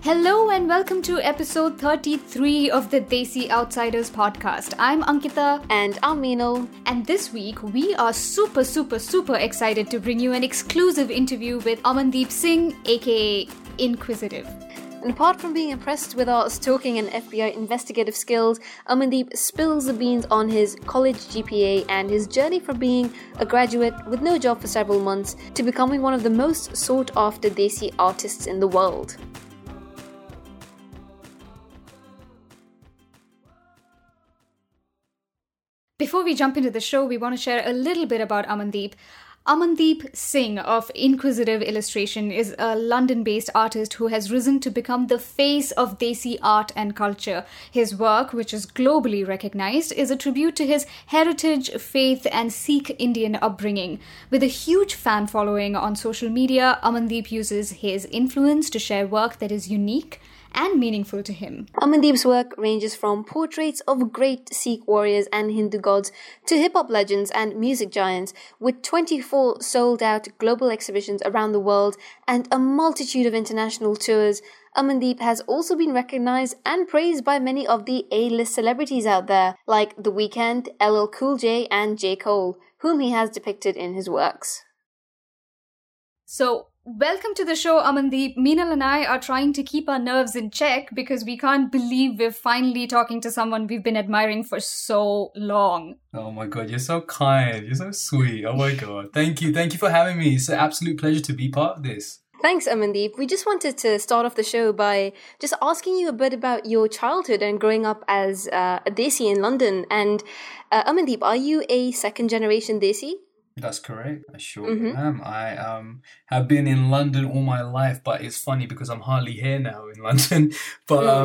Hello and welcome to episode 33 of the Desi Outsiders podcast. I'm Ankita. And I'm Meenal. And this week we are super excited to bring you an exclusive interview with Amandeep Singh, aka Inquisitive. And apart from being impressed with our stalking and FBI investigative skills, Amandeep spills the beans on his college GPA and his journey from being a graduate with no job for several months to becoming one of the most sought-after Desi artists in the world. Before we jump into the show, we want to share a little bit about Amandeep. Amandeep Singh of Inquisitive Illustration is a London-based artist who has risen to become the face of Desi art and culture. His work, which is globally recognized, is a tribute to his heritage, faith, and Sikh Indian upbringing. With a huge fan following on social media, Amandeep uses his influence to share work that is unique and meaningful to him. Amandeep's work ranges from portraits of great Sikh warriors and Hindu gods to hip-hop legends and music giants, with 24 sold-out global exhibitions around the world and a multitude of international tours. Amandeep has also been recognized and praised by many of the A-list celebrities out there, like The Weeknd, LL Cool J and J. Cole, whom he has depicted in his works. So, welcome to the show, Amandeep. Meenal and I are trying to keep our nerves in check because we can't believe we're finally talking to someone we've been admiring for so long. Oh my God, you're so kind. You're so sweet. Oh my God. Thank you. Thank you for having me. It's an absolute pleasure to be part of this. Thanks, Amandeep. We just wanted to start off the show by just asking you a bit about your childhood and growing up as a Desi in London. And Amandeep, are you a second-generation Desi? That's correct. I sure am. I have been in London all my life, but it's funny because I'm hardly here now in London. But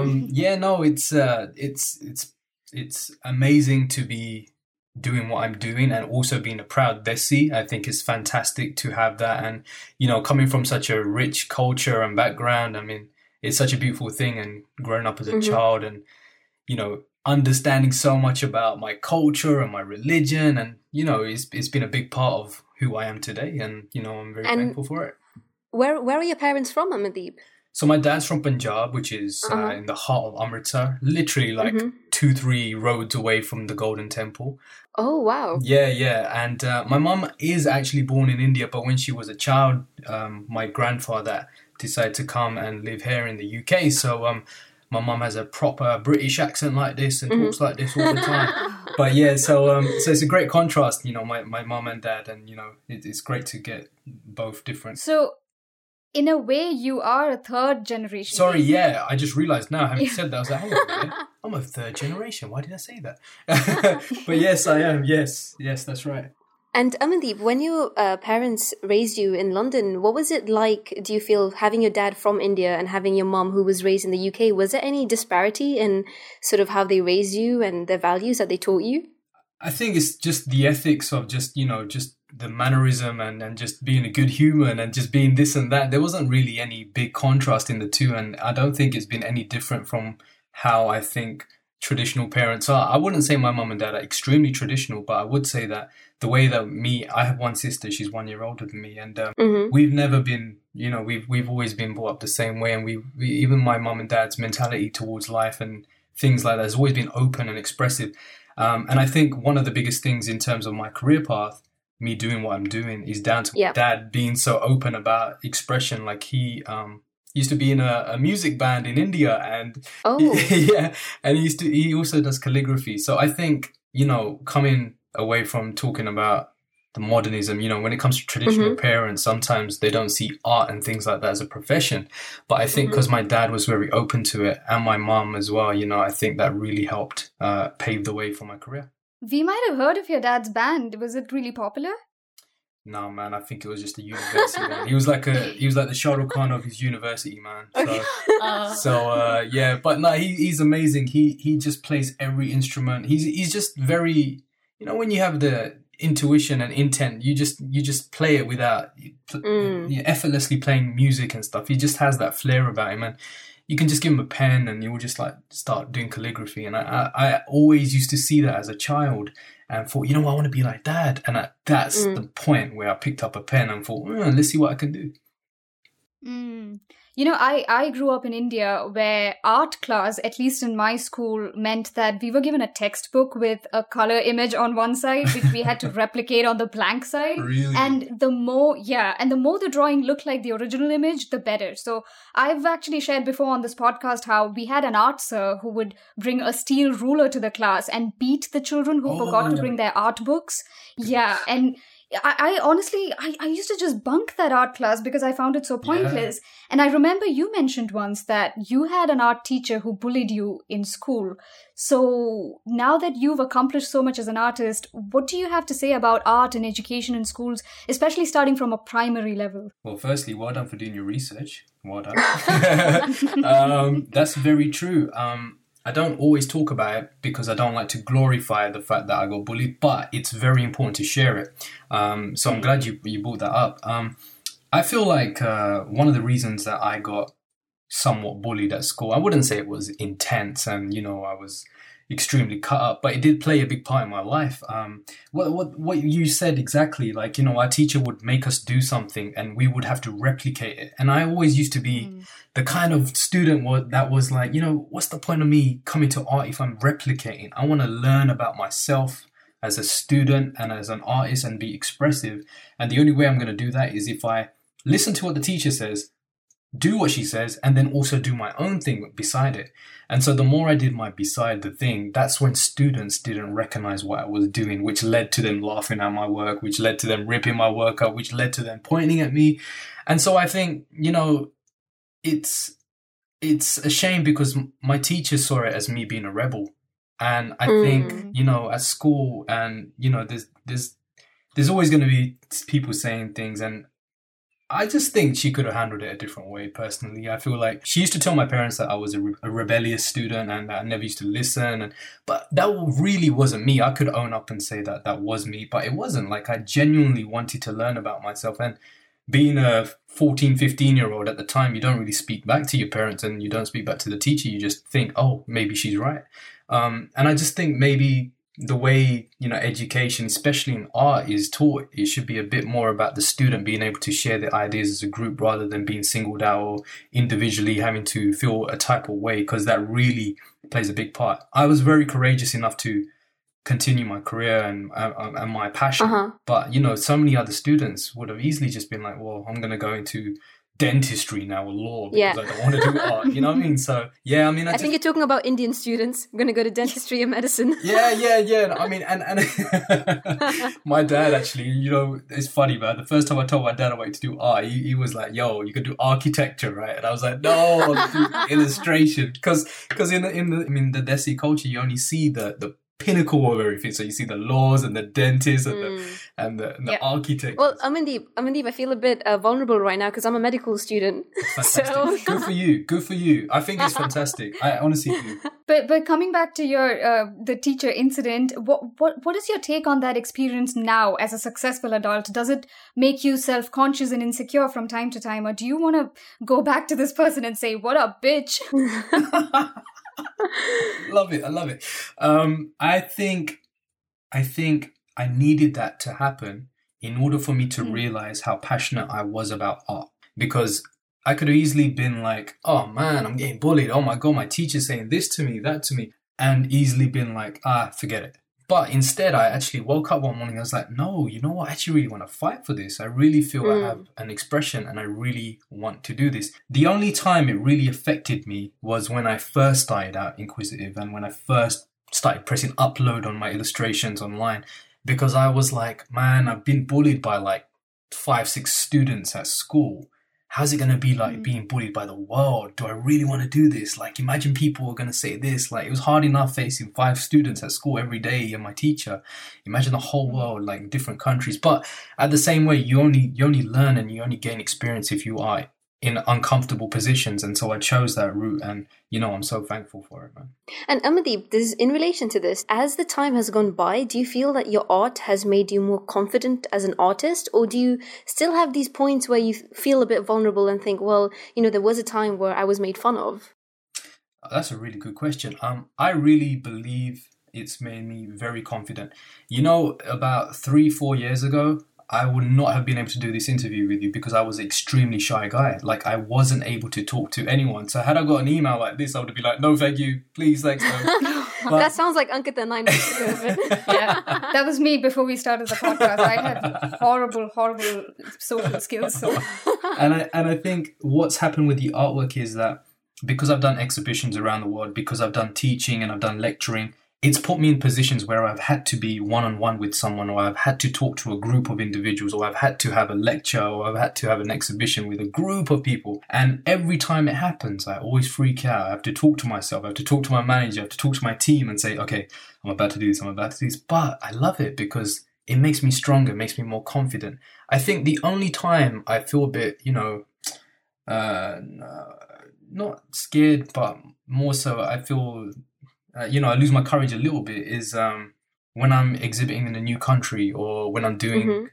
it's amazing to be doing what I'm doing and also being a proud Desi. I think it's fantastic to have that, and coming from such a rich culture and background. I mean, it's such a beautiful thing, and growing up as a child and understanding so much about my culture and my religion, and it's been a big part of who I am today, and I'm very thankful for it. Where are your parents from, Amandeep? So my dad's from Punjab, which is in the heart of Amritsar, literally like 2-3 roads away from the Golden Temple. Oh wow! Yeah, and my mum is actually born in India, but when she was a child, my grandfather decided to come and live here in the UK. So my mum has a proper British accent like this and talks like this all the time. But yeah, so it's a great contrast, my mum and dad, and it's great to get both different. So, in a way, you are a third generation. Sorry, yeah, I just realised now, having said that, I was like, hang on a minute, I'm a third generation. Why did I say that? But yes, I am. Yes, that's right. And Amandeep, when your parents raised you in London, what was it like, do you feel, having your dad from India and having your mum who was raised in the UK? Was there any disparity in sort of how they raised you and the values that they taught you? I think it's just the ethics of just the mannerism and just being a good human and just being this and that. There wasn't really any big contrast in the two, and I don't think it's been any different from how I think traditional parents are. I wouldn't say my mum and dad are extremely traditional, but I would say that the way that I have one sister, she's 1 year older than me, and we've never been, we've always been brought up the same way, and we even my mum and dad's mentality towards life and things like that has always been open and expressive. And I think one of the biggest things in terms of my career path, me doing what I'm doing, is down to my dad being so open about expression. Like he used to be in a music band in India, and and he also does calligraphy. So I think coming away from talking about the modernism, when it comes to traditional parents, sometimes they don't see art and things like that as a profession. But I think because my dad was very open to it, and my mum as well, I think that really helped pave the way for my career. We might have heard of your dad's band. Was it really popular? No, man, I think it was just a university man. He was like the Shah Rukh Khan of his university, man. But no, he's amazing. He just plays every instrument. He's just very, when you have the intuition and intent, you just play it without effortlessly playing music and stuff. He just has that flair about him, and you can just give him a pen and he will just like start doing calligraphy. And I always used to see that as a child and thought, I want to be like Dad. And that's the point where I picked up a pen and thought, let's see what I can do. Mm. You know, I grew up in India where art class, at least in my school, meant that we were given a textbook with a color image on one side, which we had to replicate on the blank side. Really? And the more the drawing looked like the original image, the better. So I've actually shared before on this podcast how we had an art sir who would bring a steel ruler to the class and beat the children who forgot to bring their art books. Yeah. And I honestly, I used to just bunk that art class because I found it so pointless. Yeah. And I remember you mentioned once that you had an art teacher who bullied you in school. So now that you've accomplished so much as an artist, what do you have to say about art and education in schools, especially starting from a primary level? Well, firstly, well done for doing your research. Well done. That's very true. I don't always talk about it because I don't like to glorify the fact that I got bullied, but it's very important to share it. So I'm glad you brought that up. I feel like one of the reasons that I got somewhat bullied at school, I wouldn't say it was intense and, I was extremely cut up, but it did play a big part in my life. What you said exactly, like, our teacher would make us do something and we would have to replicate it. And I always used to be the kind of student that was like, what's the point of me coming to art if I'm replicating? I want to learn about myself as a student and as an artist and be expressive. And the only way I'm going to do that is if I listen to what the teacher says, do what she says, and then also do my own thing beside it. And so the more I did my beside the thing, that's when students didn't recognize what I was doing, which led to them laughing at my work, which led to them ripping my work up, which led to them pointing at me. And so I think, it's a shame because my teachers saw it as me being a rebel. And I think, at school and, there's always going to be people saying things, and I just think she could have handled it a different way, personally. I feel like she used to tell my parents that I was a rebellious student and that I never used to listen. But that really wasn't me. I could own up and say that that was me, but it wasn't. Like, I genuinely wanted to learn about myself. And being a 14, 15-year-old at the time, you don't really speak back to your parents and you don't speak back to the teacher. You just think, oh, maybe she's right. And I just think maybe the way, education, especially in art, is taught, it should be a bit more about the student being able to share their ideas as a group rather than being singled out or individually having to feel a type of way, because that really plays a big part. I was very courageous enough to continue my career and my passion. But, so many other students would have easily just been like, well, I'm going to go into dentistry now or law because I don't want to do art. You know what I mean? So, yeah, I mean... I think you're talking about Indian students. I'm going to go to dentistry and medicine. Yeah. I mean, and my dad actually, it's funny, man. The first time I told my dad I wanted to do art, he was like, yo, you could do architecture, right? And I was like, no, I'll do illustration. Because in the Desi culture, you only see the pinnacle of everything. So you see the laws and the dentists and the architects. Well, Amandeep, I feel a bit vulnerable right now because I'm a medical student. So good for you. I think it's fantastic. I honestly do. But coming back to your the teacher incident, what is your take on that experience now as a successful adult? Does it make you self-conscious and insecure from time to time, or do you want to go back to this person and say, "What up, bitch"? I love it. I think I needed that to happen in order for me to realize how passionate I was about art, because I could have easily been like, oh man, I'm getting bullied. Oh my God, my teacher's saying this to me, that to me, and easily been like, forget it. But instead, I actually woke up one morning. I was like, no, you know what? I actually really want to fight for this. I really feel I have an expression and I really want to do this. The only time it really affected me was when I first started out Inquisitive and when I first started pressing upload on my illustrations online, because I was like, man, I've been bullied by like 5-6 students at school. How's it going to be like being bullied by the world? Do I really want to do this? Like, imagine people are going to say this. Like, it was hard enough facing 5 students at school every day and my teacher. Imagine the whole world, like different countries. But at the same way, you only learn and you only gain experience if you are in uncomfortable positions. And so I chose that route, and I'm so thankful for it, man. And Amandeep, in relation to this, as the time has gone by, do you feel that your art has made you more confident as an artist, or do you still have these points where you feel a bit vulnerable and think, well, there was a time where I was made fun of? That's a really good question. I really believe it's made me very confident. About 3-4 years ago, I would not have been able to do this interview with you because I was an extremely shy guy. Like, I wasn't able to talk to anyone. So had I got an email like this, I would be like, no, thank you. Please, thanks, no. But, that sounds like Ankita 9 months ago. Yeah, that was me before we started the podcast. I had horrible social skills. So. and I think what's happened with the artwork is that because I've done exhibitions around the world, because I've done teaching and I've done lecturing, it's put me in positions where I've had to be one-on-one with someone, or I've had to talk to a group of individuals, or I've had to have a lecture, or I've had to have an exhibition with a group of people. And every time it happens, I always freak out. I have to talk to myself. I have to talk to my manager. I have to talk to my team and say, okay, I'm about to do this. I'm about to do this. But I love it because it makes me stronger, makes me more confident. I think the only time I feel a bit, not scared, but more so I feel... I lose my courage a little bit is when I'm exhibiting in a new country, or when I'm doing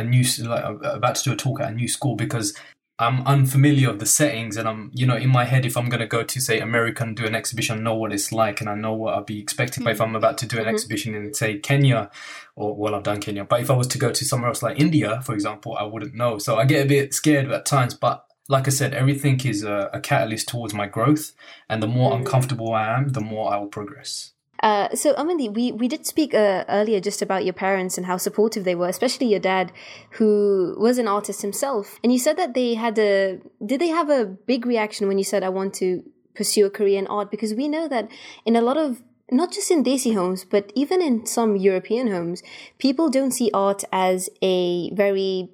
about to do a talk at a new school, because I'm unfamiliar of the settings, and I'm, in my head, if I'm going to go to, say, America and do an exhibition, I know what it's like and I know what I'll be expecting. But if I'm about to do an exhibition in, say, Kenya, I've done Kenya, but if I was to go to somewhere else like India, for example, I wouldn't know. So I get a bit scared at times, but like I said, everything is a catalyst towards my growth. And the more uncomfortable I am, the more I will progress. So, Amandeep, we did speak earlier just about your parents and how supportive they were, especially your dad, who was an artist himself. And you said that did they have a big reaction when you said, I want to pursue a career in art? Because we know that in a lot of, not just in Desi homes, but even in some European homes, people don't see art as a very...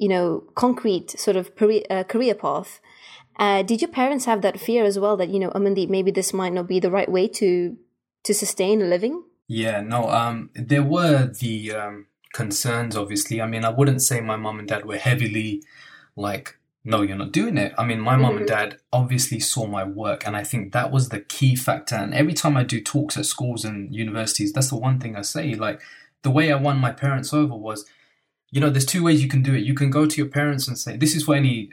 concrete sort of career path. Did your parents have that fear as well that, Amandeep, maybe this might not be the right way to sustain a living? Yeah, no, there were the concerns, obviously. I mean, I wouldn't say my mum and dad were heavily like, no, you're not doing it. I mean, my mum and dad obviously saw my work, and I think that was the key factor. And every time I do talks at schools and universities, that's the one thing I say. Like, the way I won my parents over was, there's two ways you can do it. You can go to your parents and say, this is for any,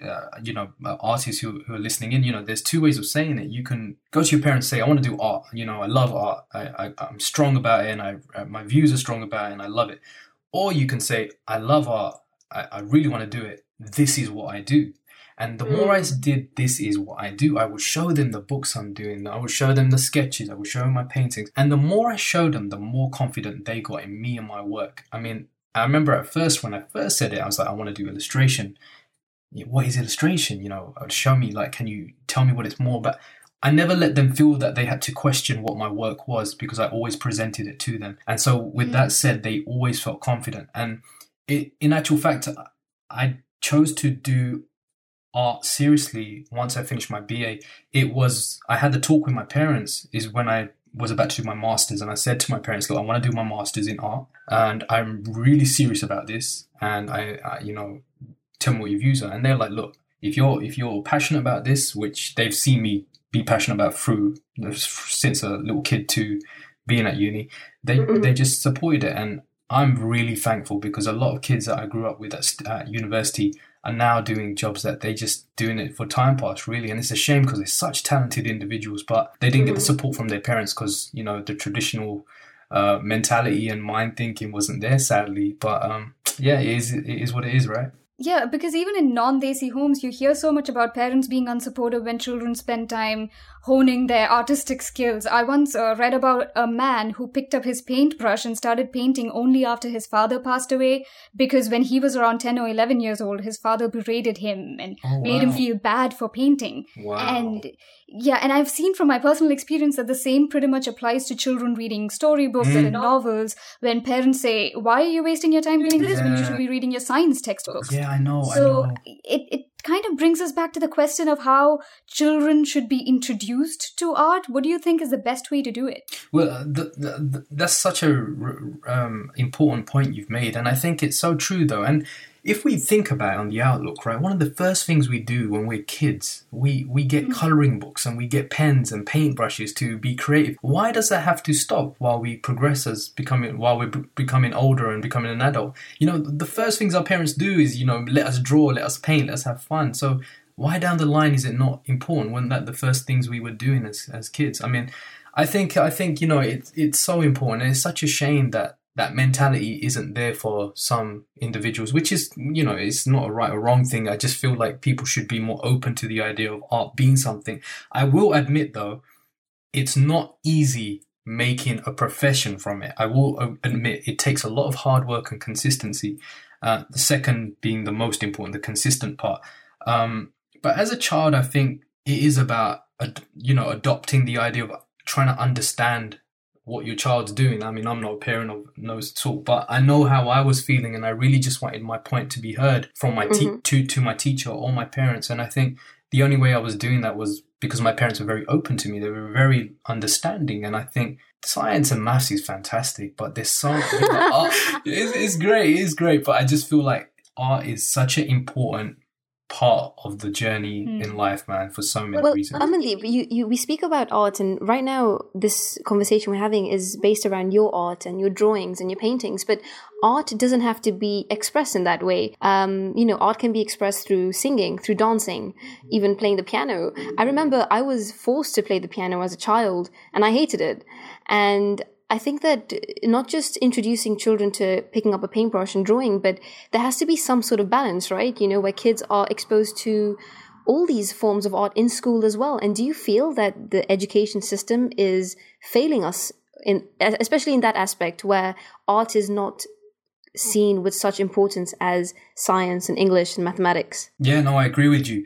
artists who are listening in, there's two ways of saying it. You can go to your parents and say, I want to do art. I love art. I'm strong about it, and my views are strong about it, and I love it. Or you can say, I love art. I really want to do it. This is what I do. And the more I did, this is what I do, I would show them the books I'm doing. I would show them the sketches. I would show them my paintings. And the more I showed them, the more confident they got in me and my work. I mean, I remember at first, when I first said it, I was like, I want to do illustration. What is illustration? Show me, like, can you tell me what it's more about? I never let them feel that they had to question what my work was, because I always presented it to them. And so with that said, they always felt confident. And in actual fact, I chose to do art seriously once I finished my BA. I had the talk with my parents is when I was about to do my master's, and I said to my parents, look, I want to do my master's in art, and I'm really serious about this, and I tell me what your views are. And they're like, look, if you're passionate about this, which they've seen me be passionate about since a little kid to being at uni, they just supported it. And I'm really thankful, because a lot of kids that I grew up with at university are now doing jobs that they just doing it for time pass, really. And it's a shame, because they're such talented individuals, but they didn't get the support from their parents, because, the traditional mentality and mind thinking wasn't there, sadly. But it is what it is, right? Yeah, because even in non-Desi homes, you hear so much about parents being unsupportive when children spend time honing their artistic skills. I once read about a man who picked up his paintbrush and started painting only after his father passed away, because when he was around 10 or 11 years old, his father berated him and made him feel bad for painting. Wow. And I've seen from my personal experience that the same pretty much applies to children reading storybooks and novels, when parents say, why are you wasting your time reading this when you should be reading your science textbooks? Yeah, I know. It kind of brings us back to the question of how children should be introduced to art. What do you think is the best way to do it? Well, that's such a important point you've made, and I think it's so true, though. And if we think about it on the outlook, right, one of the first things we do when we're kids, we get colouring books and we get pens and paintbrushes to be creative. Why does that have to stop while we progress while we're becoming older and becoming an adult? The first things our parents do is, let us draw, let us paint, let us have fun. So why down the line is it not important? Wasn't that the first things we were doing as kids? I mean, I think it's so important, and it's such a shame that that mentality isn't there for some individuals, which is, it's not a right or wrong thing. I just feel like people should be more open to the idea of art being something. I will admit, though, it's not easy making a profession from it. I will admit it takes a lot of hard work and consistency. The second being the most important, the consistent part. But as a child, I think it is about, adopting the idea of trying to understand what your child's doing. I mean, I'm not a parent of no sort, but I know how I was feeling, and I really just wanted my point to be heard from my to my teacher or my parents. And I think the only way I was doing that was because my parents were very open to me. They were very understanding, and I think science and maths is fantastic, but there's so art. It's great, but I just feel like art is such an important part of the journey in life, man, for so many reasons. Amandeep, we speak about art, and right now this conversation we're having is based around your art and your drawings and your paintings, but art doesn't have to be expressed in that way. Art can be expressed through singing, through dancing, even playing the piano. I remember I was forced to play the piano as a child, and I hated it. And I think that not just introducing children to picking up a paintbrush and drawing, but there has to be some sort of balance, right? Where kids are exposed to all these forms of art in school as well. And do you feel that the education system is failing us, especially in that aspect where art is not seen with such importance as science and English and mathematics? Yeah, no, I agree with you.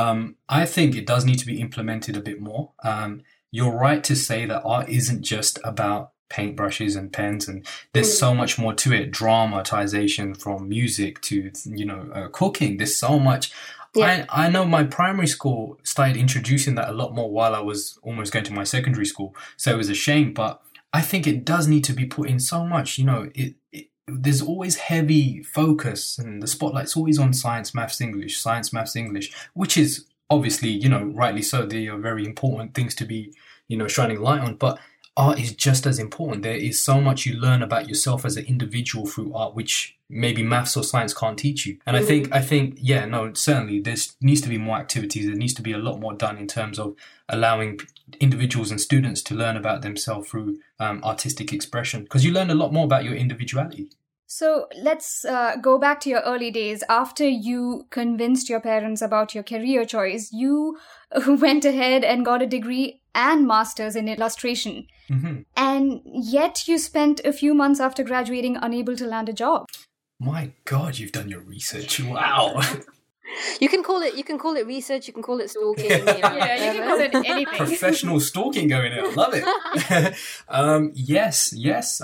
I think it does need to be implemented a bit more. You're right to say that art isn't just about paintbrushes and pens, and there's so much more to it. Dramatization, from music to cooking. There's so much. Yeah. I know my primary school started introducing that a lot more while I was almost going to my secondary school, so it was a shame. But I think it does need to be put in so much. There's always heavy focus, and the spotlight's always on science, maths, English, which is obviously, rightly so. They are very important things to be, shining light on. But art is just as important. There is so much you learn about yourself as an individual through art, which maybe maths or science can't teach you. And I think, yeah, no, certainly there needs to be more activities. There needs to be a lot more done in terms of allowing individuals and students to learn about themselves through artistic expression, because you learn a lot more about your individuality. So let's go back to your early days. After you convinced your parents about your career choice, you went ahead and got a degree and master's in illustration. Mm-hmm. And yet you spent a few months after graduating unable to land a job. My God, you've done your research. Wow. You can call it research, you can call it stalking. You can call it anything. Professional stalking going in. I love it. Yes.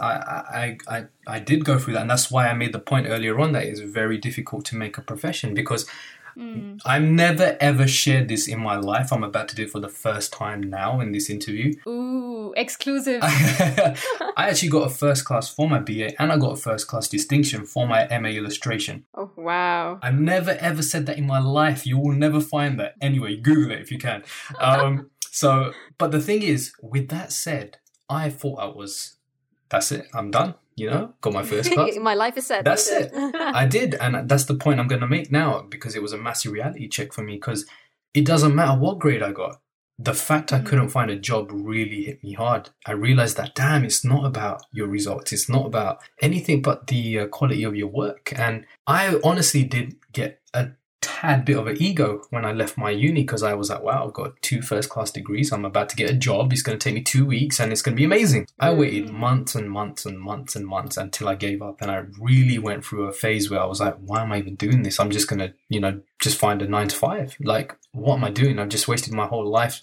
I did go through that, and that's why I made the point earlier on that it's very difficult to make a profession, because I've never ever shared this in my life. I'm about to do it for the first time now in this interview. Ooh, exclusive. I actually got a first class for my BA, and I got a first class distinction for my MA illustration. Oh, wow. I've never ever said that in my life. You will never find that. Anyway, Google it if you can. But the thing is, with that said, I thought that's it. I'm done. Got my first class. My life is set. That's it. I did. And that's the point I'm going to make now, because it was a massive reality check for me, because it doesn't matter what grade I got. The fact I couldn't find a job really hit me hard. I realized that, damn, it's not about your results. It's not about anything but the quality of your work. And I honestly did get a tad bit of an ego when I left my uni, because I was like, wow, I've got 2 first class degrees. I'm about to get a job. It's going to take me 2 weeks and it's going to be amazing. I waited months and months and months and months until I gave up. And I really went through a phase where I was like, why am I even doing this? I'm just going to, just find a 9 to 5. Like, what am I doing? I've just wasted my whole life,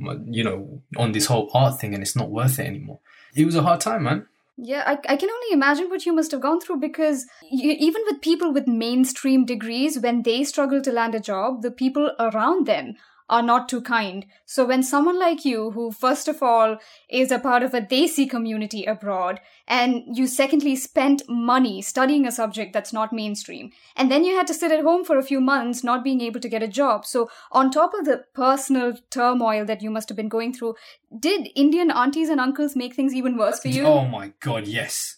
on this whole art thing, and it's not worth it anymore. It was a hard time, man. Yeah, I can only imagine what you must have gone through, because even with people with mainstream degrees, when they struggle to land a job, the people around them are not too kind. So when someone like you, who first of all is a part of a Desi community abroad, and you secondly spent money studying a subject that's not mainstream, and then you had to sit at home for a few months not being able to get a job. So on top of the personal turmoil that you must have been going through, did Indian aunties and uncles make things even worse for you? Oh my God, yes.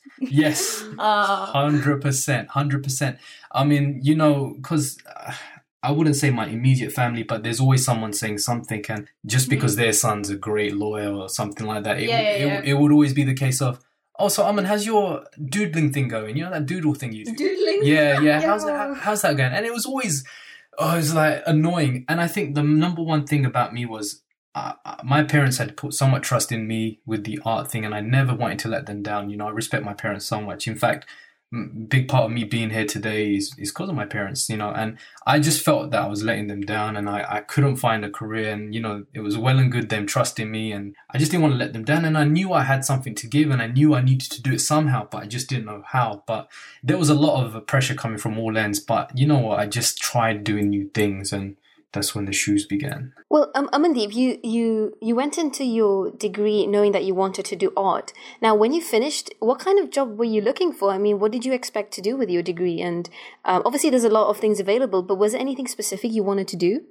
100%. I mean, because I wouldn't say my immediate family, but there's always someone saying something, and just because their son's a great lawyer or something like that, it would always be the case of, Also, Aman, how's your doodling thing going? You know that doodle thing you do? Doodling? Yeah. How's that going? And it was always, it was like annoying. And I think the number one thing about me was my parents had put so much trust in me with the art thing, and I never wanted to let them down. You know, I respect my parents so much. In fact, big part of me being here today is because of my parents, you know, and I just felt that I was letting them down, and I couldn't find a career, and, you know, it was well and good them trusting me, and I just didn't want to let them down, and I knew I had something to give, and I knew I needed to do it somehow, but I just didn't know how. But there was a lot of pressure coming from all ends, but you know what, I just tried doing new things, and that's when the shoes began. Well, Amandeep, you went into your degree knowing that you wanted to do art. Now, when you finished, what kind of job were you looking for? I mean, what did you expect to do with your degree? And obviously, there's a lot of things available, but was there anything specific you wanted to do?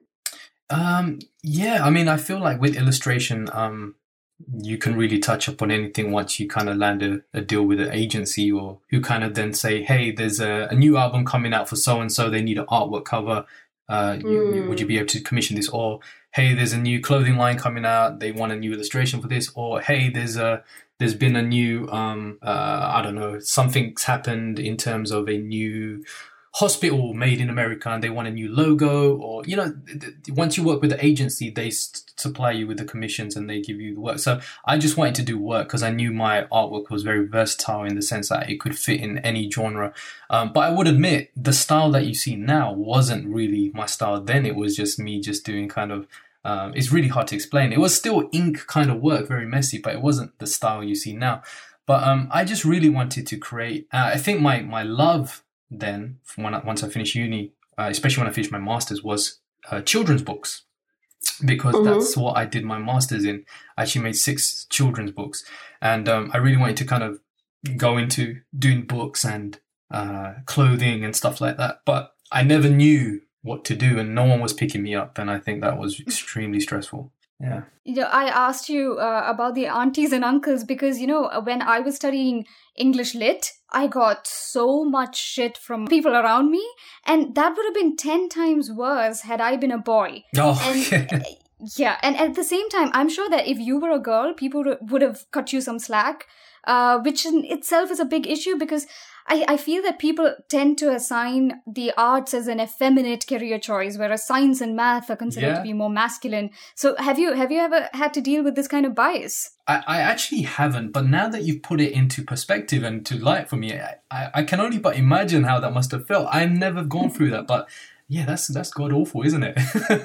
Yeah, I mean, I feel like with illustration, you can really touch upon anything once you kind of land a deal with an agency, or who kind of then say, hey, there's a new album coming out for so-and-so, they need an artwork cover. Would you be able to commission this? Or, hey, there's a new clothing line coming out, they want a new illustration for this. Or, hey, there's been a new I don't know, something's happened in terms of a new hospital made in America and they want a new logo. Or, you know, once you work with the agency, they supply you with the commissions and they give you the work. So I just wanted to do work because I knew my artwork was very versatile in the sense that it could fit in any genre. But I would admit the style that you see now wasn't really my style then. It was just me just doing kind of, it's really hard to explain. It was still ink kind of work, very messy, but it wasn't the style you see now. But I just really wanted to create, I think my love then, once I finished uni, especially when I finished my master's, was children's books, because that's what I did my master's in. I actually made 6 children's books, and I really wanted to kind of go into doing books and clothing and stuff like that, but I never knew what to do, and no one was picking me up, and I think that was extremely stressful. Yeah. You know, I asked you about the aunties and uncles because, you know, when I was studying English Lit, I got so much shit from people around me, and that would have been 10 times worse had I been a boy. Oh, and, yeah. And at the same time, I'm sure that if you were a girl, people would have cut you some slack, which in itself is a big issue because I feel that people tend to assign the arts as an effeminate career choice, whereas science and math are considered to be more masculine. So have you ever had to deal with this kind of bias? I actually haven't, but now that you've put it into perspective and to light for me, I can only but imagine how that must have felt. I've never gone through that, but yeah, that's god awful, isn't it?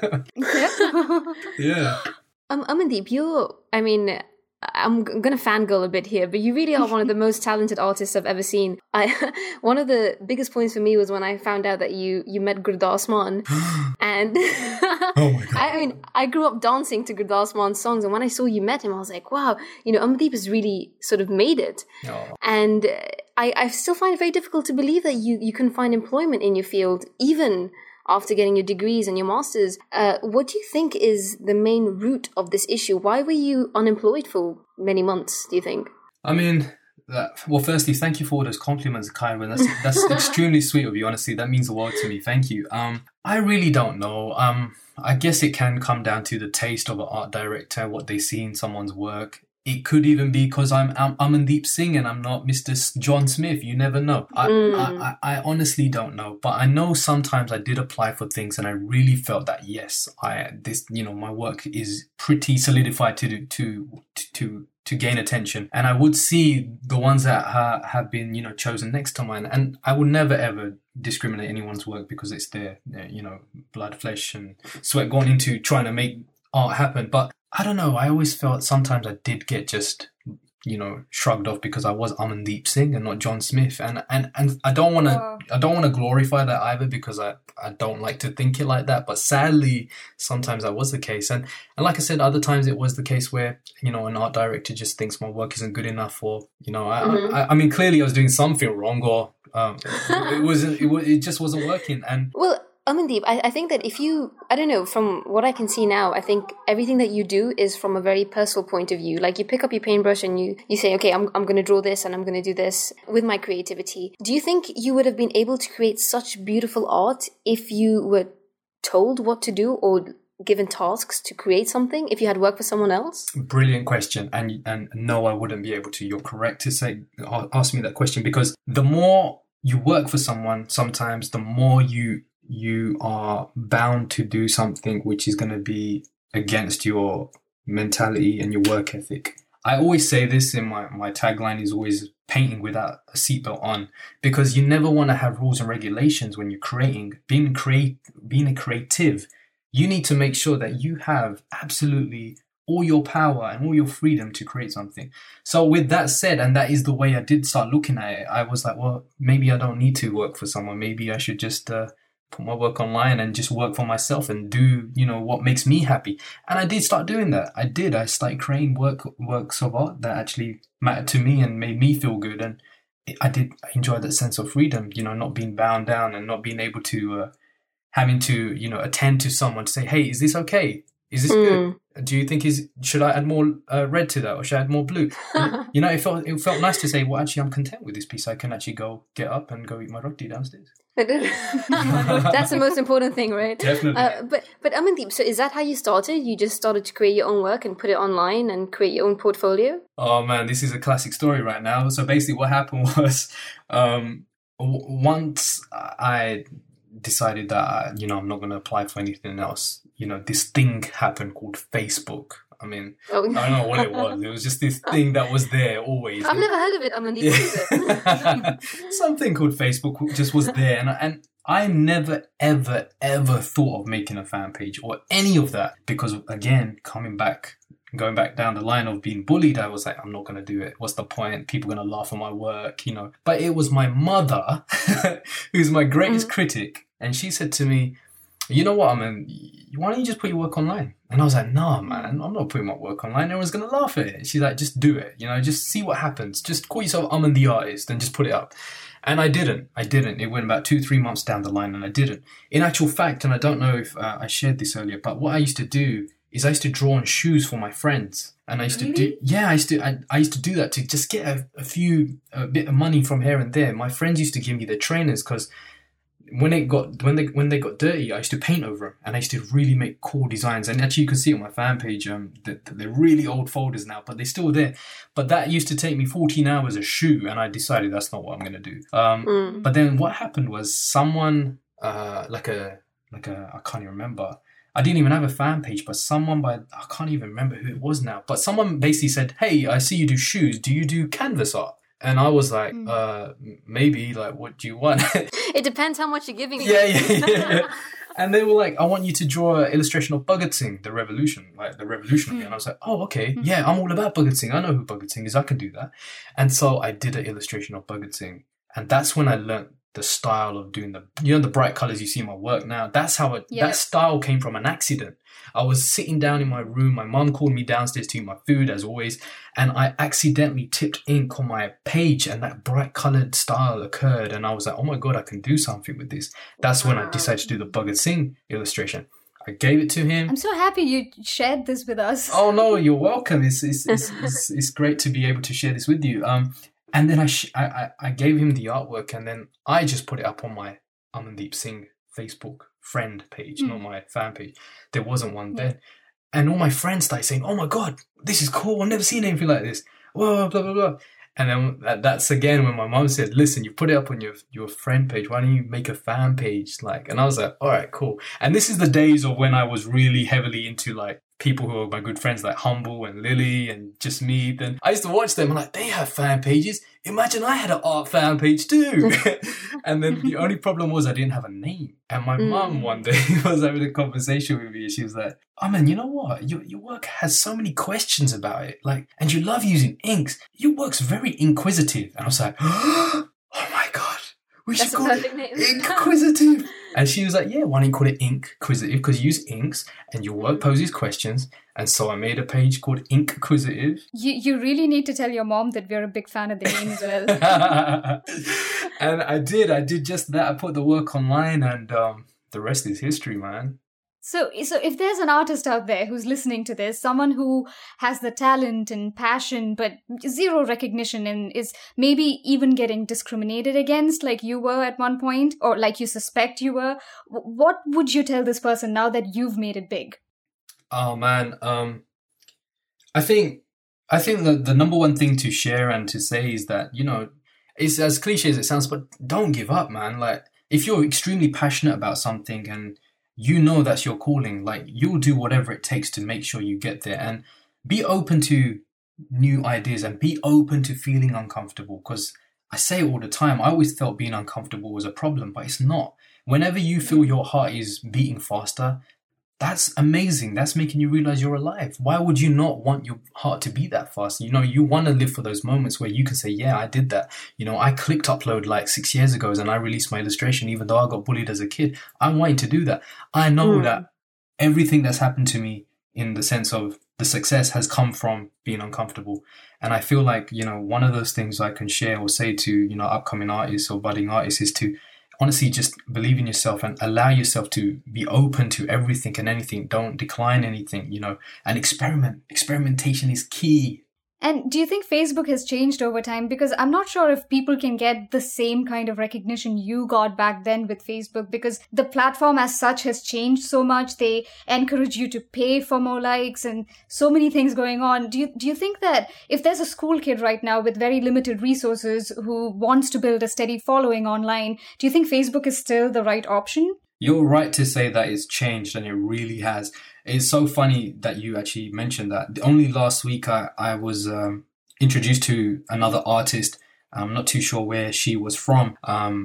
Yeah. Amandeep, I'm going to fangirl a bit here, but you really are one of the most talented artists I've ever seen. One of the biggest points for me was when I found out that you met Gurdas Mann. And oh my God. I grew up dancing to Gurdas Mann's songs, and when I saw you met him, I was like, wow, you know, Amandeep has really sort of made it. Oh. And I still find it very difficult to believe that you can find employment in your field, even after getting your degrees and your masters. What do you think is the main root of this issue? Why were you unemployed for many months, do you think? I mean, well, firstly, thank you for all those compliments, Kyron. That's extremely sweet of you. Honestly, that means the world to me. Thank you. I really don't know. I guess it can come down to the taste of an art director, what they see in someone's work. It could even be because I'm Amandeep Singh and I'm not Mr. John Smith. You never know. I honestly don't know. But I know sometimes I did apply for things and I really felt that, yes, my work is pretty solidified to gain attention. And I would see the ones that have been, chosen next to mine. And I would never, ever discriminate anyone's work because it's their blood, flesh and sweat going into trying to make art happen. But I don't know. I always felt sometimes I did get just, shrugged off because I was Amandeep Singh and not John Smith. And I don't want to glorify that either because I don't like to think it like that. But sadly, sometimes that was the case. And like I said, other times it was the case where, an art director just thinks my work isn't good enough, or, I mean, clearly I was doing something wrong, or it just wasn't working. And well, Amandeep, I think that from what I can see now, I think everything that you do is from a very personal point of view. Like you pick up your paintbrush and you say, okay, I'm going to draw this and I'm going to do this with my creativity. Do you think you would have been able to create such beautiful art if you were told what to do, or given tasks to create something if you had worked for someone else? Brilliant question. And no, I wouldn't be able to. You're correct to ask me that question, because the more you work for someone, sometimes the more you are bound to do something which is going to be against your mentality and your work ethic. I always say this in my tagline is always painting without a seatbelt on, because you never want to have rules and regulations when you're creating. Being a creative, you need to make sure that you have absolutely all your power and all your freedom to create something. So with that said, and that is the way I did start looking at it, I was like, well, maybe I don't need to work for someone. Maybe I should just put my work online and just work for myself and do, what makes me happy. And I did start doing that. I started creating works of art that actually mattered to me and made me feel good. And I enjoy that sense of freedom, not being bound down and not being able to, having to, attend to someone to say, hey, is this okay? Is this good? Do you think should I add more red to that, or should I add more blue? It felt nice to say, well, actually, I'm content with this piece. I can actually go get up and go eat my roti downstairs. That's the most important thing, right? Definitely. But Amandeep, so is that how you started? You just started to create your own work and put it online and create your own portfolio? Oh man, this is a classic story right now. So basically what happened was, once I decided that, I'm not going to apply for anything else, this thing happened called Facebook. I mean, I don't know what it was. It was just this thing that was there always. I've never heard of it, Amandeep. Something called Facebook just was there. And I never, ever, ever thought of making a fan page or any of that. Because again, going back down the line of being bullied, I was like, I'm not going to do it. What's the point? People are going to laugh at my work, But it was my mother, who's my greatest critic. And she said to me, you know what, why don't you just put your work online? And I was like, no, man, I'm not putting my work online. Everyone's going to laugh at it. She's like, just do it, just see what happens. Just call yourself Aman the artist and just put it up. And I didn't. It went about 2-3 months down the line and I didn't. In actual fact, and I don't know if I shared this earlier, but what I used to do is I used to draw on shoes for my friends. And I used to I used to do that to just get a bit of money from here and there. My friends used to give me the trainers because when they got dirty, I used to paint over them, and I used to really make cool designs. And actually, you can see on my fan page, they're really old folders now, but they're still there. But that used to take me 14 hours a shoe, and I decided that's not what I'm going to do. But then what happened was someone, I can't even remember. I didn't even have a fan page, but I can't even remember who it was now. But someone basically said, hey, I see you do shoes. Do you do canvas art? And I was like, maybe, like, what do you want? It depends how much you're giving me. Yeah. And they were like, I want you to draw an illustration of Bhagat Singh, the revolutionary. And I was like, oh, okay. Yeah, I'm all about Bhagat Singh. I know who Bhagat Singh is. I can do that. And so I did an illustration of Bhagat Singh. And that's when I learned the style of doing the bright colors you see in my work now. That's how that style came from an accident. I was sitting down in my room. My mom called me downstairs to eat my food as always. And I accidentally tipped ink on my page and that bright colored style occurred. And I was like, oh my God, I can do something with this. That's when I decided to do the Bhagat Singh illustration. I gave it to him. I'm so happy you shared this with us. Oh no, you're welcome. It's great to be able to share this with you. And then I gave him the artwork, and then I just put it up on my Amandeep Singh Facebook friend page, not my fan page. There wasn't one there. And all my friends started saying, oh my God, this is cool. I've never seen anything like this. Whoa, blah, blah, blah. And then that's again when my mom said, listen, you put it up on your friend page. Why don't you make a fan page? And I was like, all right, cool. And this is the days of when I was really heavily into people who are my good friends like Humble and Lily and Just Me. Then I used to watch them and they have fan pages. Imagine I had an art fan page too. And then the only problem was I didn't have a name. And my mum one day was having a conversation with me and she was like, oh man, you know what? Your work has so many questions about it. And you love using inks. Your work's very inquisitive. And I was like, oh my God. We should call it Inquisitive. And she was like, yeah, why don't you call it Inquisitive? Because you use inks and your work poses questions. And so I made a page called Inquisitive. You really need to tell your mom that we're a big fan of the name as well. And I did just that. I put the work online and the rest is history, man. So if there's an artist out there who's listening to this, someone who has the talent and passion, but zero recognition and is maybe even getting discriminated against like you were at one point, or like you suspect you were, what would you tell this person now that you've made it big? Oh man, I think that the number one thing to share and to say is that, you know, it's as cliche as it sounds, but don't give up, man. Like, if you're extremely passionate about something and you know that's your calling, like, you'll do whatever it takes to make sure you get there, and be open to new ideas and be open to feeling uncomfortable. Because I say it all the time, I always felt being uncomfortable was a problem, but it's not. Whenever you feel your heart is beating faster, that's amazing. That's making you realize you're alive. Why would you not want your heart to beat that fast? You know, you want to live for those moments where you can say, yeah, I did that. You know, I clicked upload like 6 years ago and I released my illustration, even though I got bullied as a kid. I wanted to do that. I know that everything that's happened to me in the sense of the success has come from being uncomfortable. And I feel like, you know, one of those things I can share or say to, you know, upcoming artists or budding artists is to honestly just believe in yourself and allow yourself to be open to everything and anything. Don't decline anything, you know, and experiment. Experimentation is key. And do you think Facebook has changed over time? Because I'm not sure if people can get the same kind of recognition you got back then with Facebook, because the platform as such has changed so much. They encourage you to pay for more likes and so many things going on. Do you think that if there's a school kid right now with very limited resources who wants to build a steady following online, do you think Facebook is still the right option? You're right to say that it's changed, and it really has. It's so funny that you actually mentioned that. Only last week I was introduced to another artist. I'm not too sure where she was from.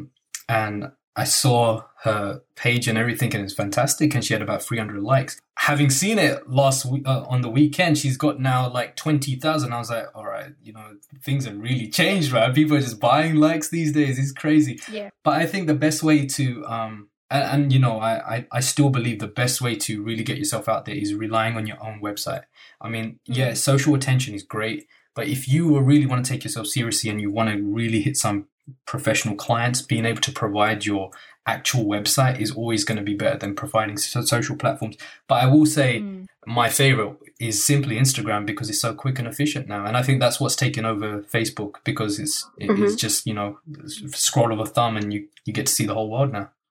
And I saw her page and everything, and it's fantastic. And she had about 300 likes. Having seen it last week, on the weekend, she's got now like 20,000. I was like, all right, you know, things have really changed, right? People are just buying likes these days. It's crazy. Yeah. But I think the best way to... And you know, I still believe the best way to really get yourself out there is relying on your own website. I mean, yeah, social attention is great, but if you really want to take yourself seriously and you want to really hit some professional clients, being able to provide your actual website is always going to be better than providing social platforms. But I will say my favorite is simply Instagram, because it's so quick and efficient now. And I think that's what's taken over Facebook, because it's just, you know, scroll of a thumb and you get to see the whole world now.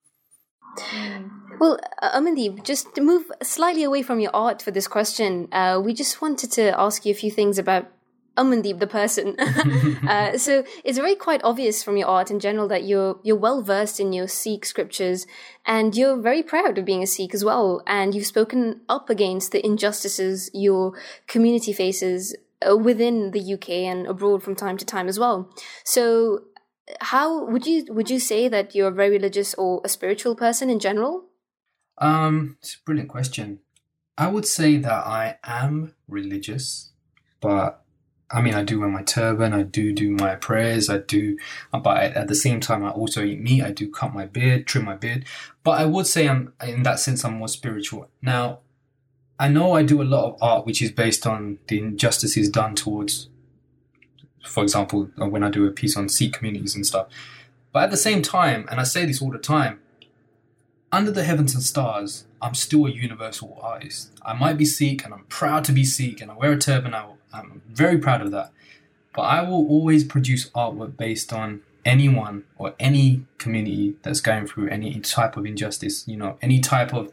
Well, Amandeep, just to move slightly away from your art for this question, we just wanted to ask you a few things about Amandeep, the person. So it's very quite obvious from your art in general that you're well versed in your Sikh scriptures, and you're very proud of being a Sikh as well. And you've spoken up against the injustices your community faces within the UK and abroad from time to time as well. So how would you say that you're a very religious or a spiritual person in general? It's a brilliant question. I would say that I am religious, but I mean, I do wear my turban, I do my prayers, but at the same time, I also eat meat, I do cut my beard, trim my beard. But I would say in that sense, I'm more spiritual. Now, I know I do a lot of art which is based on the injustices done towards, for example, when I do a piece on Sikh communities and stuff. But at the same time, and I say this all the time, under the heavens and stars, I'm still a universal artist. I might be Sikh, and I'm proud to be Sikh, and I wear a turban. I'm very proud of that. But I will always produce artwork based on anyone or any community that's going through any type of injustice, you know, any type of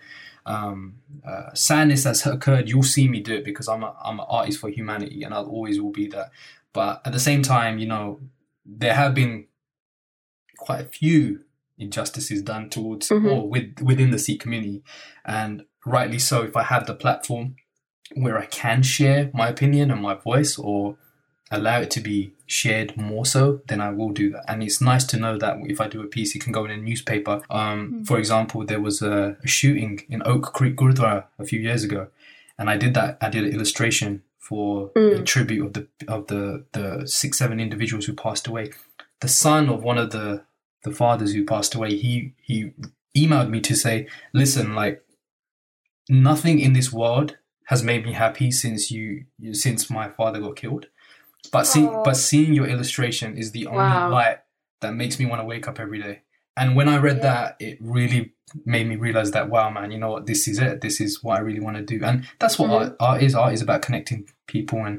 sadness that's occurred. You'll see me do it, because I'm an artist for humanity, and I'll always will be that. But at the same time, you know, there have been quite a few injustices done towards or within the Sikh community. And rightly so, if I have the platform where I can share my opinion and my voice, or allow it to be shared more so, then I will do that. And it's nice to know that if I do a piece, it can go in a newspaper. For example, there was a shooting in Oak Creek Gurdwara a few years ago, and I did an illustration for a tribute of the 6-7 individuals who passed away. The son of one of the fathers who passed away, he emailed me to say, listen, like, nothing in this world has made me happy since my father got killed. But seeing your illustration is the only light that makes me want to wake up every day. And when I read that, it really made me realize that, wow, man, you know what, this is it. This is what I really want to do. And that's what art is. Art is about connecting people and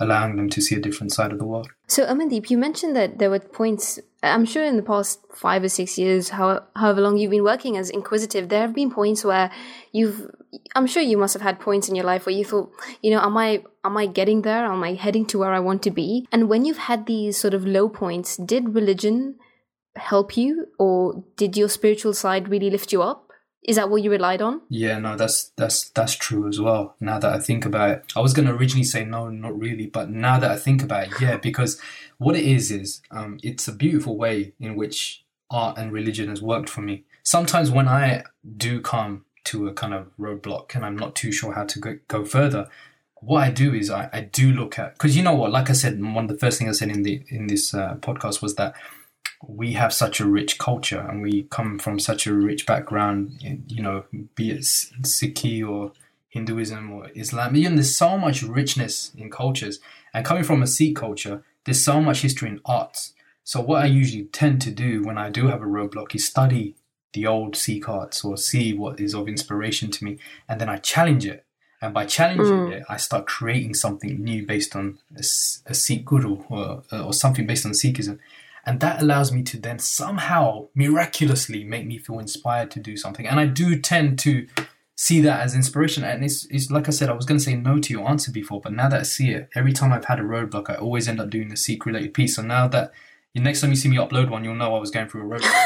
allowing them to see a different side of the world. So, Amandeep, you mentioned that there were points, I'm sure in the past 5 or 6 years, however long you've been working as Inquisitive, there have been points where I'm sure you must have had points in your life where you thought, am I getting there? Am I heading to where I want to be? And when you've had these sort of low points, did religion help you, or did your spiritual side really lift you up? Is that what you relied on? Yeah, no, that's true as well. Now that I think about it, I was going to originally say no, not really, but now that I think about it, yeah, because what it is it's a beautiful way in which art and religion has worked for me. Sometimes when I do come to a kind of roadblock and I'm not too sure how to go further, what I do is I do look at, because you know what, like I said, one of the first things I said in this podcast was that we have such a rich culture and we come from such a rich background, be it Sikhi or Hinduism or Islam. There's so much richness in cultures, and coming from a Sikh culture, there's so much history in arts. So what I usually tend to do when I do have a roadblock is study the old Sikh arts or see what is of inspiration to me, and then I challenge it. And by challenging it, I start creating something new based on a Sikh guru or something based on Sikhism. And that allows me to then somehow miraculously make me feel inspired to do something. And I do tend to see that as inspiration. And it's like I said, I was going to say no to your answer before, but now that I see it, every time I've had a roadblock, I always end up doing a Sikh-related piece. So now that next time you see me upload one, you'll know I was going through a roadblock.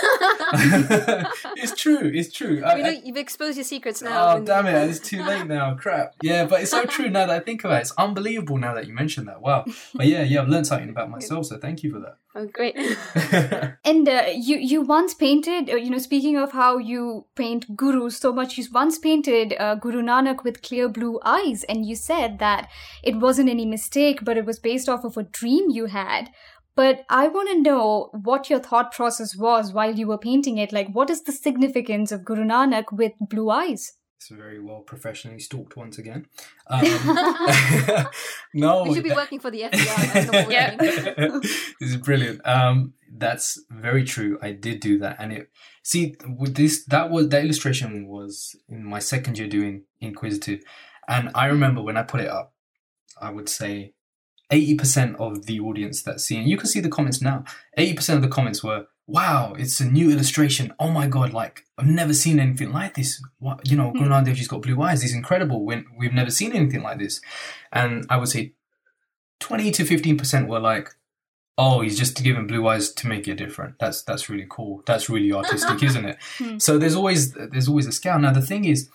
It's true. You've exposed your secrets now. Oh, damn it. It's too late now. Crap. Yeah, but it's so true now that I think about it. It's unbelievable now that you mentioned that. Wow. But yeah, I've learned something about myself, so thank you for that. Oh, great. And you once painted, speaking of how you paint gurus so much, you once painted Guru Nanak with clear blue eyes, and you said that it wasn't any mistake, but it was based off of a dream you had. But I want to know what your thought process was while you were painting it. Like, what is the significance of Guru Nanak with blue eyes? It's very well professionally stalked once again. No, we should be working for the FBI. Yeah. This is brilliant. That's very true. I did do that, and that illustration was in my second year doing Inquisitive, and I remember when I put it up, I would say 80% of the audience that's seeing, you can see the comments now, 80% of the comments were, wow, it's a new illustration. Oh my God, like, I've never seen anything like this. What, Guru Nanak Dev Ji's got blue eyes. He's incredible. We've never seen anything like this. And I would say 20 to 15% were like, oh, he's just given blue eyes to make it different. That's really cool. That's really artistic, isn't it? So there's always a scale. Now, the thing is,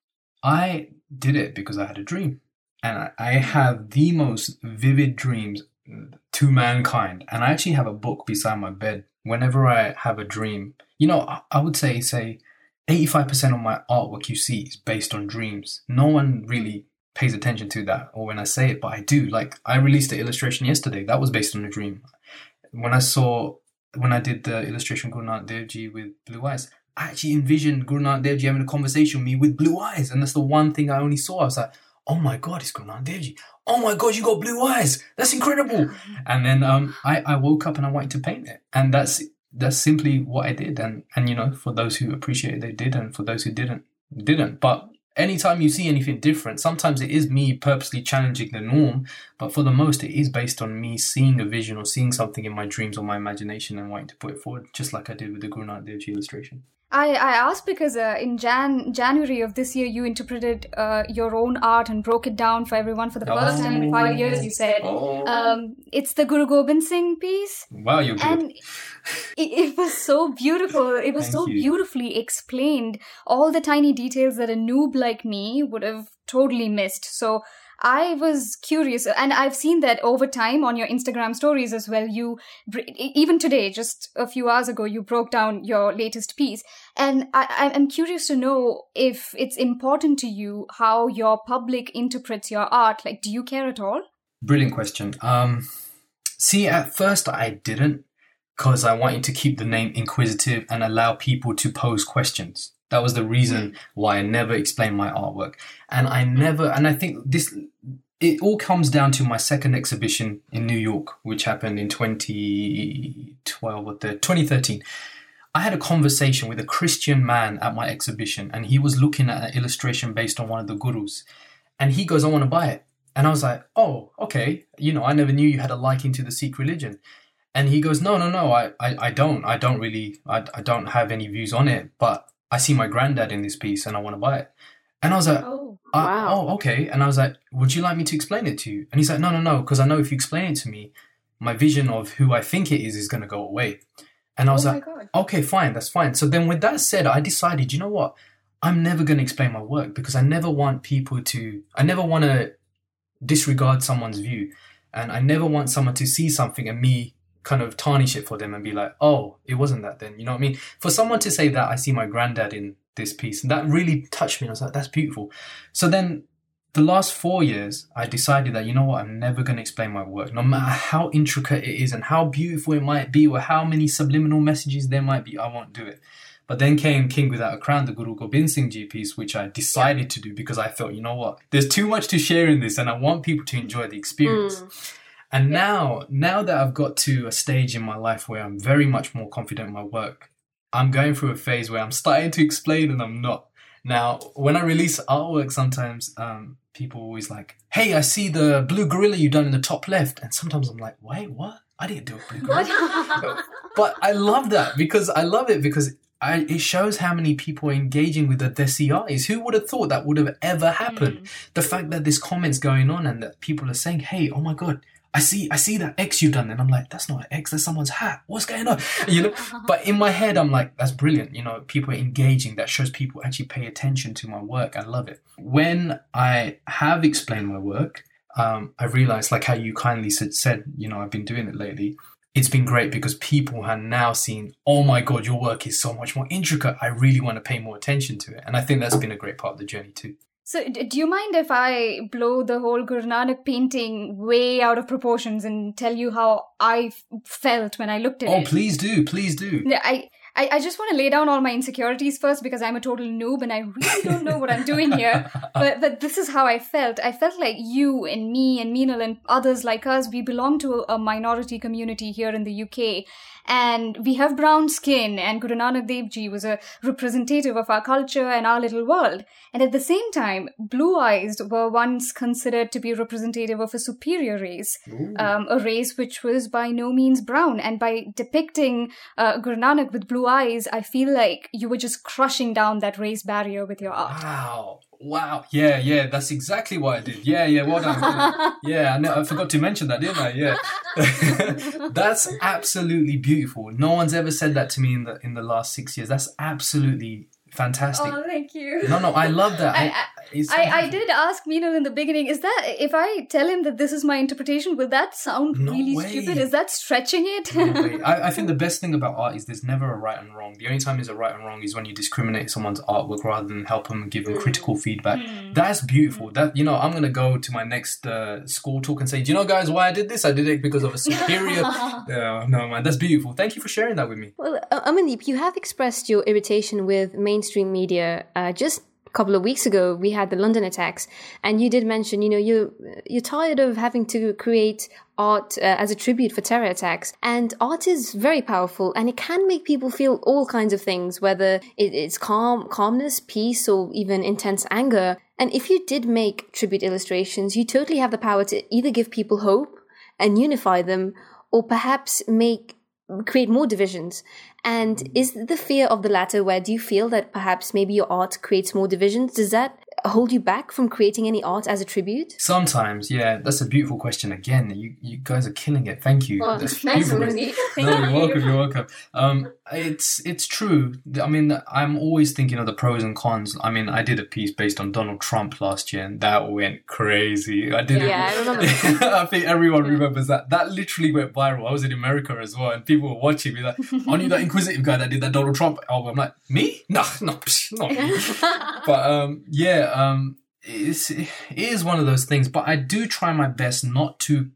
I did it because I had a dream. And I have the most vivid dreams to mankind. And I actually have a book beside my bed. Whenever I have a dream, I would say 85% of my artwork you see is based on dreams. No one really pays attention to that, or when I say it, but I do. Like, I released the illustration yesterday. That was based on a dream. When I did the illustration Guru Nanak Dev Ji with blue eyes, I actually envisioned Guru Nanak Dev Ji having a conversation with me with blue eyes. And that's the one thing I only saw. I was like, oh my God, it's Guru Nanak Dev Ji. Oh my God, you got blue eyes. That's incredible. And then I woke up and I wanted to paint it. And that's simply what I did. And for those who appreciate it, they did. And for those who didn't. But anytime you see anything different, sometimes it is me purposely challenging the norm. But for the most, it is based on me seeing a vision or seeing something in my dreams or my imagination and wanting to put it forward, just like I did with the Guru Nanak Dev Ji illustration. I asked because in January of this year, you interpreted your own art and broke it down for everyone for the first time in 5 years. You said it's the Guru Gobind Singh piece. Wow, you're good. And it was so beautiful. It was so beautifully explained. All the tiny details that a noob like me would have totally missed. So I was curious, and I've seen that over time on your Instagram stories as well. You, even today, just a few hours ago, you broke down your latest piece. And I'm curious to know if it's important to you how your public interprets your art. Like, do you care at all? Brilliant question. See, at first I didn't, because I wanted to keep the name Inquisitive and allow people to pose questions. That was the reason why I never explained my artwork. And I think it all comes down to my second exhibition in New York, which happened in 2012 or 2013. I had a conversation with a Christian man at my exhibition, and he was looking at an illustration based on one of the gurus. And he goes, I want to buy it. And I was like, oh, okay. I never knew you had a liking to the Sikh religion. And he goes, no, I don't. I don't have any views on it, but I see my granddad in this piece and I want to buy it. And I was like, wow. Okay. And I was like, would you like me to explain it to you? And he's like, no, because I know if you explain it to me, my vision of who I think it is going to go away. And I was like, okay, fine, that's fine. So then with that said, I decided, you know what? I'm never going to explain my work because I never want to disregard someone's view. And I never want someone to see something and me kind of tarnish it for them and be like, oh, it wasn't that then. You know what I mean? For someone to say that I see my granddad in this piece, and that really touched me. I was like, that's beautiful. So then the last 4 years, I decided that, you know what, I'm never going to explain my work, no matter how intricate it is and how beautiful it might be or how many subliminal messages there might be, I won't do it. But then came King Without a Crown, the Guru Gobind Singh Ji piece, which I decided to do because I felt, you know what, there's too much to share in this and I want people to enjoy the experience. And now that I've got to a stage in my life where I'm very much more confident in my work, I'm going through a phase where I'm starting to explain and I'm not. Now, when I release artwork, sometimes people are always like, hey, I see the blue gorilla you done in the top left. And sometimes I'm like, wait, what? I didn't do a blue gorilla. But I love that because it shows how many people are engaging with the Desi artists. Who would have thought that would have ever happened? The fact that there's comments going on and that people are saying, hey, oh my God, I see that X you've done. And I'm like, that's not an X, that's someone's hat. What's going on? But in my head, I'm like, that's brilliant. People are engaging. That shows people actually pay attention to my work. I love it. When I have explained my work, I realized, like how you kindly said, I've been doing it lately. It's been great because people have now seen, oh my God, your work is so much more intricate. I really want to pay more attention to it. And I think that's been a great part of the journey too. So do you mind if I blow the whole Guru Nanak painting way out of proportions and tell you how I felt when I looked at it? Oh, please do. Please do. I just want to lay down all my insecurities first because I'm a total noob and I really don't know what I'm doing here. But this is how I felt. I felt like you and me and Meenal and others like us, we belong to a minority community here in the UK. And we have brown skin, and Guru Nanak Dev Ji was a representative of our culture and our little world. And at the same time, blue eyes were once considered to be representative of a superior race, a race which was by no means brown. And by depicting Guru Nanak with blue eyes, I feel like you were just crushing down that race barrier with your art. Wow. Yeah, that's exactly what I did. Yeah, well done. Yeah, I forgot to mention that, didn't I? Yeah. That's absolutely beautiful. No one's ever said that to me in the last 6 years. That's absolutely fantastic. Oh, thank you. No, I love that. I did ask Meenal in the beginning, is that, if I tell him that this is my interpretation, will that sound really stupid? Is that stretching it? No way. I think the best thing about art is there's never a right and wrong. The only time there's a right and wrong is when you discriminate someone's artwork rather than help them and give them critical feedback. That's beautiful. That, I'm going to go to my next school talk and say, do you know, guys, why I did this? I did it because of a superior... No, man, that's beautiful. Thank you for sharing that with me. Well, Amandeep, you have expressed your irritation with mainstream media just couple of weeks ago. We had the London attacks, and you did mention, you're tired of having to create art as a tribute for terror attacks. And art is very powerful, and it can make people feel all kinds of things, whether it's calmness, peace, or even intense anger. And if you did make tribute illustrations, you totally have the power to either give people hope and unify them, or perhaps create more divisions. And is the fear of the latter, where do you feel that perhaps maybe your art creates more divisions? Does that hold you back from creating any art as a tribute? Sometimes, yeah. That's a beautiful question. Again, you guys are killing it. Thank you. Oh, that's thanks, beautiful. You're welcome. It's true. I mean, I'm always thinking of the pros and cons. I mean, I did a piece based on Donald Trump last year, and that went crazy. I remember. I think everyone remembers that. That literally went viral. I was in America as well, and people were watching me like, aren't you that inquisitive guy that did that Donald Trump album? I'm like, me? No, not me. But it is one of those things. But I do try my best not to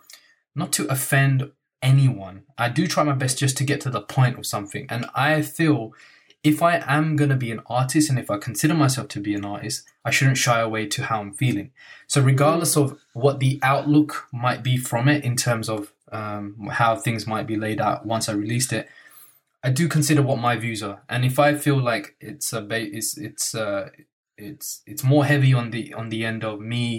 offend anyone. I do try my best just to get to the point of something. And I feel if I am going to be an artist, and if I consider myself to be an artist, I shouldn't shy away to how I'm feeling. So regardless of what the outlook might be from it in terms of how things might be laid out once I released it, I do consider what my views are. And if I feel like it's more heavy on the end of me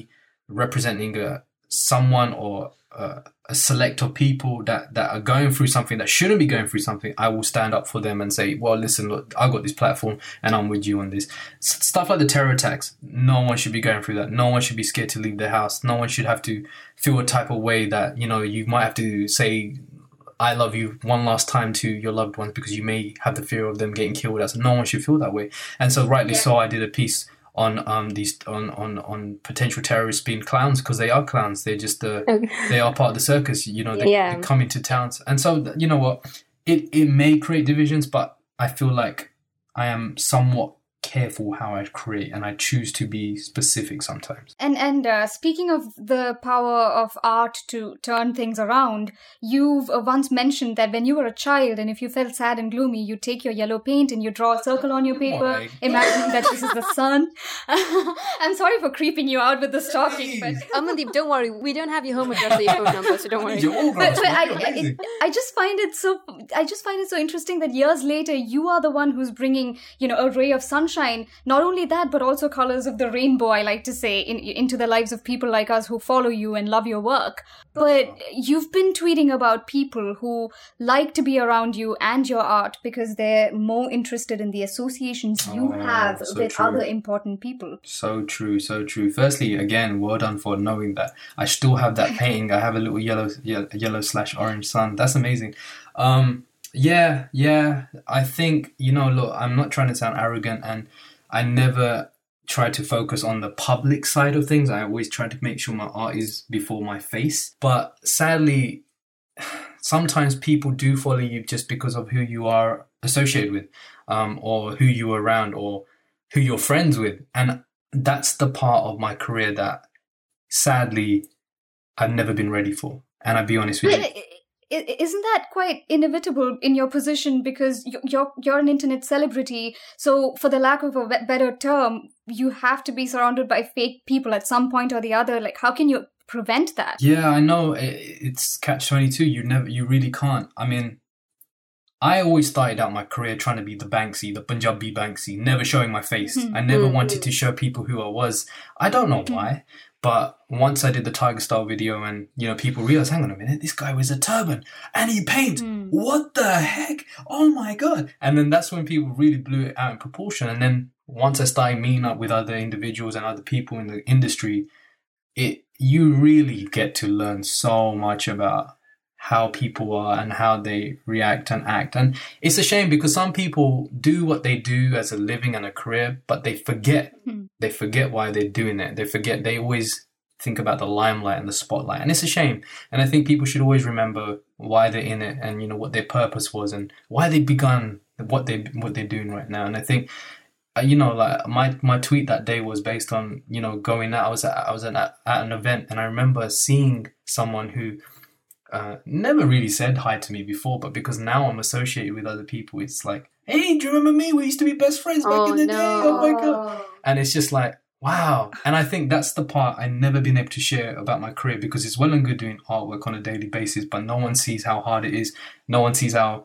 representing someone or a select of people that are going through something that shouldn't be going through something, I will stand up for them and say, well, listen, look, I got this platform and I'm with you on this. Stuff like the terror attacks, no one should be going through that. No one should be scared to leave their house. No one should have to feel a type of way that, you know, you might have to say, I love you one last time to your loved ones because you may have the fear of them getting killed. So no one should feel that way. And so rightly so, I did a piece on these on potential terrorists being clowns, because they are clowns. They're just they are part of the circus. You know, they come into towns, and so you know what, it may create divisions, but I feel like I am somewhat careful how I create, and I choose to be specific sometimes. And speaking of the power of art to turn things around, you've once mentioned that when you were a child and if you felt sad and gloomy, you take your yellow paint and you draw a circle on your paper, imagining that this is the sun. I'm sorry for creeping you out with the stalking, but Amandeep, don't worry, we don't have your home address or your phone number, so don't worry. But I just find it so interesting that years later you are the one who's bringing, you know, a ray of sunshine. Not only that, but also colors of the rainbow, I like to say, into the lives of people like us who follow you and love your work. But you've been tweeting about people who like to be around you and your art because they're more interested in the associations you have with other important people. So true. Firstly, again, well done for knowing that. I still have that painting. I have a little yellow/orange sun. That's amazing. Yeah. I think, you know, look, I'm not trying to sound arrogant, and I never try to focus on the public side of things. I always try to make sure my art is before my face. But sadly, sometimes people do follow you just because of who you are associated with, or who you're around, or who you're friends with. And that's the part of my career that sadly I've never been ready for. And I'll be honest with you. Isn't that quite inevitable in your position, because you're an internet celebrity? So for the lack of a better term, you have to be surrounded by fake people at some point or the other. Like, how can you prevent that? Yeah, I know. It's catch-22. You really can't. I mean, I always started out my career trying to be the Banksy, the Punjabi Banksy, never showing my face. I never wanted to show people who I was. I don't know why. But once I did the Tiger Style video and, you know, people realized, hang on a minute, this guy wears a turban and he paints. What the heck? Oh my God. And then that's when people really blew it out in proportion. And then once I started meeting up with other individuals and other people in the industry, you really get to learn so much about how people are and how they react and act. And it's a shame because some people do what they do as a living and a career, but they forget. They forget why they're doing it. They always think about the limelight and the spotlight. And it's a shame. And I think people should always remember why they're in it and, you know, what their purpose was and why they begun what they're doing right now. And I think, you know, like my tweet that day was based on, you know, going out. I was at an event, and I remember seeing someone who never really said hi to me before, but because now I'm associated with other people, it's like, hey, do you remember me? We used to be best friends back in the day. Oh my God. And it's just like, wow. And I think that's the part I've never been able to share about my career, because it's well and good doing artwork on a daily basis, but no one sees how hard it is. No one sees how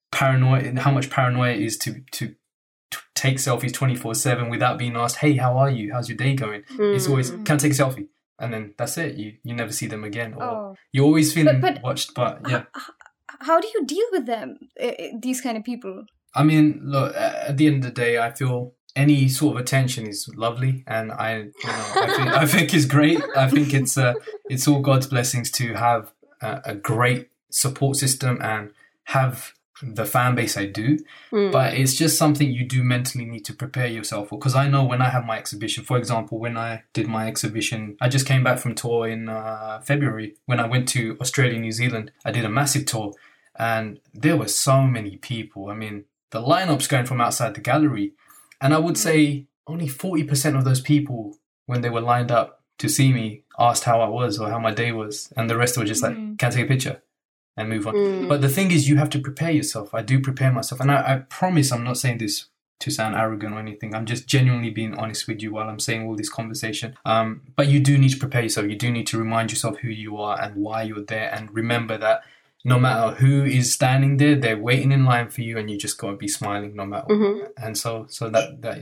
much paranoia it is to take selfies 24/7 without being asked, hey, how are you? How's your day going? It's always, can I take a selfie? And then that's it. You never see them again. Or you always feel watched. But yeah. How do you deal with them, these kind of people? I mean, look, at the end of the day, I feel any sort of attention is lovely, and I think it's great. I think it's all God's blessings to have a great support system and have the fan base I do, but it's just something you do mentally need to prepare yourself for. Because I know when I have my exhibition, for example, when I did my exhibition, I just came back from tour in February. When I went to Australia, New Zealand, I did a massive tour, and there were so many people. I mean, the lineup's going from outside the gallery, and I would say only 40% of those people, when they were lined up to see me, asked how I was or how my day was, and the rest were just like, can I take a picture? And move on. But the thing is, you have to prepare yourself. I do prepare myself. And I promise I'm not saying this to sound arrogant or anything. I'm just genuinely being honest with you while I'm saying all this conversation. But you do need to prepare yourself. You do need to remind yourself who you are and why you're there. And remember that no matter who is standing there, they're waiting in line for you, and you just got to be smiling no matter what. And so that is it.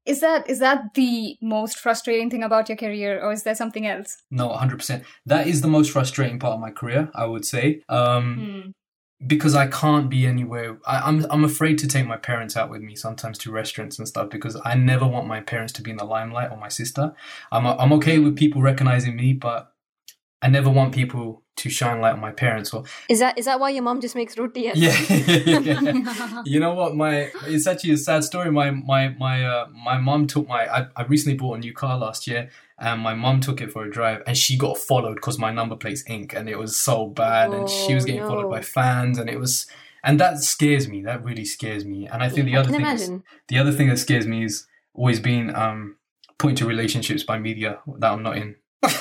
Is that the most frustrating thing about your career, or is there something else? No, 100%. That is the most frustrating part of my career, I would say. Because I can't be anywhere. I'm afraid to take my parents out with me sometimes to restaurants and stuff, because I never want my parents to be in the limelight, or my sister. I'm okay with people recognizing me, but I never want people to shine light on my parents. Or is that why your mom just makes roti? Yeah. You know what? It's actually a sad story. My mom took I recently bought a new car last year, and my mom took it for a drive, and she got followed because my number plate's ink, and it was so bad, and she was getting followed by fans, and that scares me. That really scares me. And I think the other thing that scares me is always being put into relationships by media that I'm not in.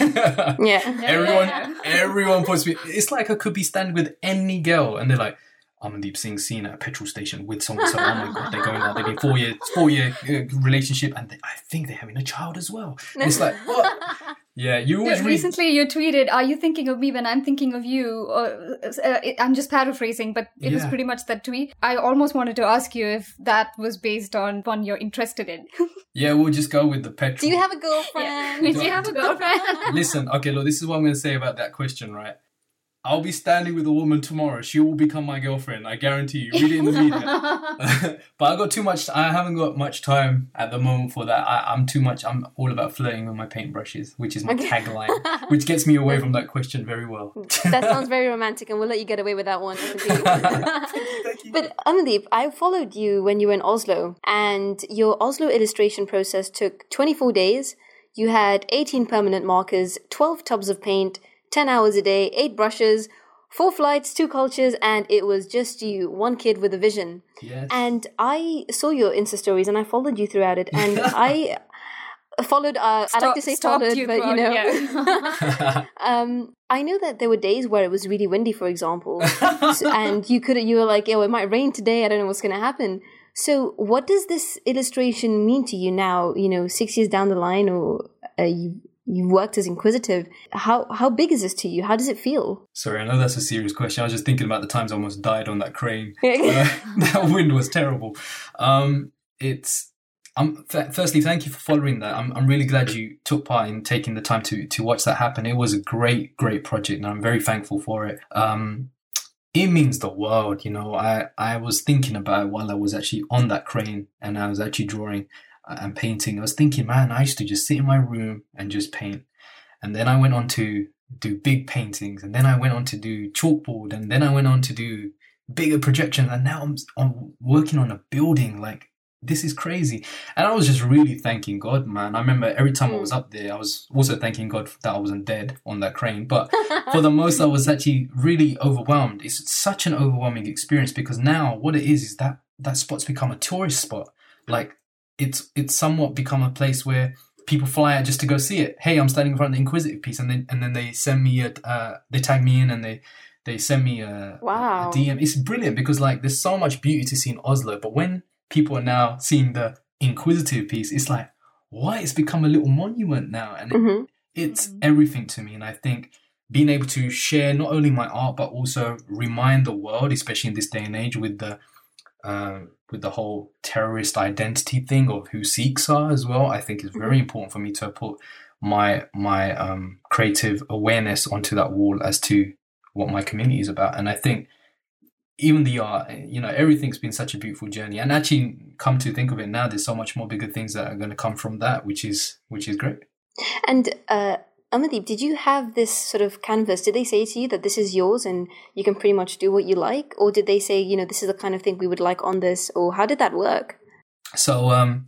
Everyone puts me. It's like I could be standing with any girl, and they're like, Amandeep Singh seen at a petrol station with someone. So, oh my god, they're going out. They've been 4-year relationship, and I think they're having a child as well. It's like, what? Yeah, you always recently you tweeted, "Are you thinking of me when I'm thinking of you?" I'm just paraphrasing, but it was pretty much that tweet. I almost wanted to ask you if that was based on one you're interested in. Yeah, we'll just go with the petrol. Do you have a girlfriend? Do you have a girlfriend? Listen, okay, look, this is what I'm going to say about that question, right? I'll be standing with a woman tomorrow. She will become my girlfriend. I guarantee you. Read it in the media. But I haven't got much time at the moment for that. I'm all about flirting with my paintbrushes, which is my tagline, which gets me away from that question very well. That sounds very romantic, and we'll let you get away with that one. Thank you. But Amandeep, I followed you when you were in Oslo, and your Oslo illustration process took 24 days. You had 18 permanent markers, 12 tubs of paint, 10 hours a day, 8 brushes, 4 flights, 2 cultures, and it was just you, one kid with a vision. Yes. And I saw your Insta stories, and I followed you throughout it, and I followed, I like to say followed, but you know. Yeah. I know that there were days where it was really windy, for example, and you were like, it might rain today, I don't know what's going to happen. So what does this illustration mean to you now, 6 years down the line, or you worked as Inquisitive? How big is this to you? How does it feel? Sorry, I know that's a serious question. I was just thinking about the times I almost died on that crane. That wind was terrible. Firstly, thank you for following that. I'm really glad you took part in taking the time to watch that happen. It was a great project, and I'm very thankful for it. It means the world, I was thinking about it while I was actually on that crane, and I was actually drawing and painting. I was thinking, man, I used to just sit in my room and just paint. And then I went on to do big paintings, and then I went on to do chalkboard, and then I went on to do bigger projections, and now I'm working on a building. Like, this is crazy. And I was just really thanking God, man. I remember every time I was up there, I was also thanking God that I wasn't dead on that crane. But for the most, I was actually really overwhelmed. It's such an overwhelming experience, because now what it is that spot's become a tourist spot. Like, it's somewhat become a place where people fly out just to go see it. Hey, I'm standing in front of the Inquisitive piece, and then they send me they tag me in, and they send me a DM. It's brilliant, because like there's so much beauty to see in Oslo, but when people are now seeing the Inquisitive piece, it's like, what? It's become a little monument now, and it's everything to me. And I think being able to share not only my art, but also remind the world, especially in this day and age with the whole terrorist identity thing of who Sikhs are as well, I think is very important for me to put my creative awareness onto that wall as to what my community is about. And I think even the art, everything's been such a beautiful journey. And actually, come to think of it now, there's so much more bigger things that are going to come from that, which is great. And Amandeep, did you have this sort of canvas? Did they say to you that this is yours and you can pretty much do what you like? Or did they say, this is the kind of thing we would like on this? Or how did that work? So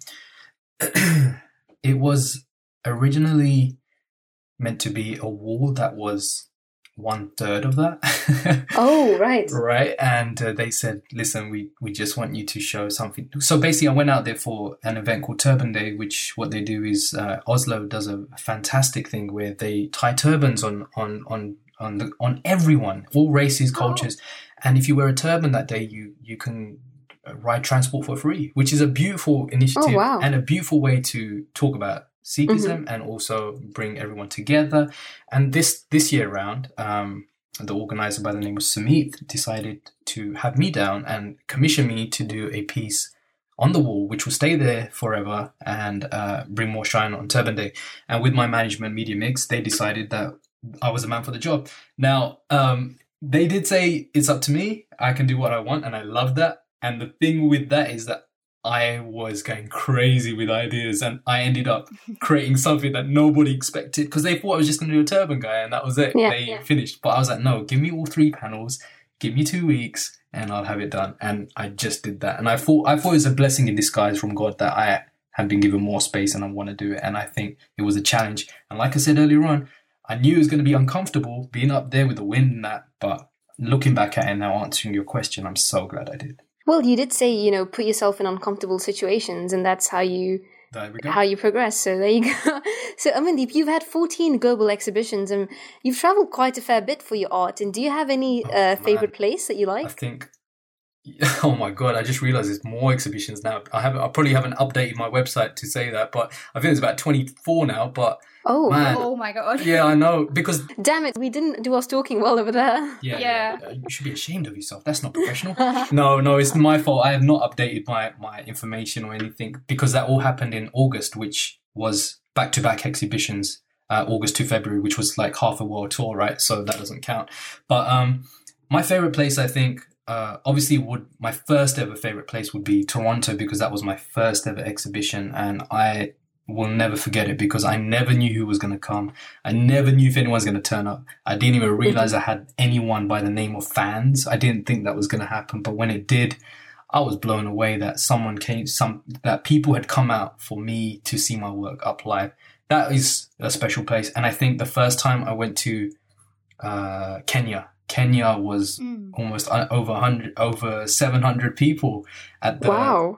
it was originally meant to be a wall that was 1/3 of that. Oh, right. Right. And they said, listen, we just want you to show something. So basically, I went out there for an event called Turban Day, which what they do is Oslo does a fantastic thing where they tie turbans on everyone, all races, cultures. And if you wear a turban that day, you can ride transport for free, which is a beautiful initiative and a beautiful way to talk about Sikhism and also bring everyone together. And this year round, the organizer by the name of Sumit decided to have me down and commission me to do a piece on the wall, which will stay there forever and bring more shine on Turban Day. And with my management media mix, they decided that I was the man for the job. Now, they did say it's up to me. I can do what I want, and I love that. And the thing with that is that I was going crazy with ideas, and I ended up creating something that nobody expected because they thought I was just going to do a turban guy, and that was it. They finished. But I was like, no, give me all 3 panels, give me 2 weeks, and I'll have it done. And I just did that. And I thought it was a blessing in disguise from God that I had been given more space and I want to do it. And I think it was a challenge. And like I said earlier on, I knew it was going to be uncomfortable being up there with the wind and that. But looking back at it now, answering your question, I'm so glad I did. Well, you did say, put yourself in uncomfortable situations, and that's how you progress. So there you go. So Amandeep, you've had 14 global exhibitions, and you've traveled quite a fair bit for your art. And do you have any favorite place that you like? I think, oh my God, I just realized there's more exhibitions now. I probably haven't updated my website to say that, but I think it's about 24 now. But oh my God. Yeah, I know, because damn it, we didn't do our stalking well over there. Yeah. You should be ashamed of yourself. That's not professional. No, it's my fault. I have not updated my information or anything because that all happened in August, which was back-to-back exhibitions, August to February, which was like half a world tour, right? So that doesn't count. But my favorite place, I think, obviously my first ever favorite place would be Toronto, because that was my first ever exhibition, and I will never forget it because I never knew who was going to come. I never knew if anyone's going to turn up. I didn't even realize I had anyone by the name of fans. I didn't think that was going to happen, but when it did, I was blown away that that people had come out for me to see my work up live. That is a special place. And I think the first time I went to Kenya was almost over 700 people at the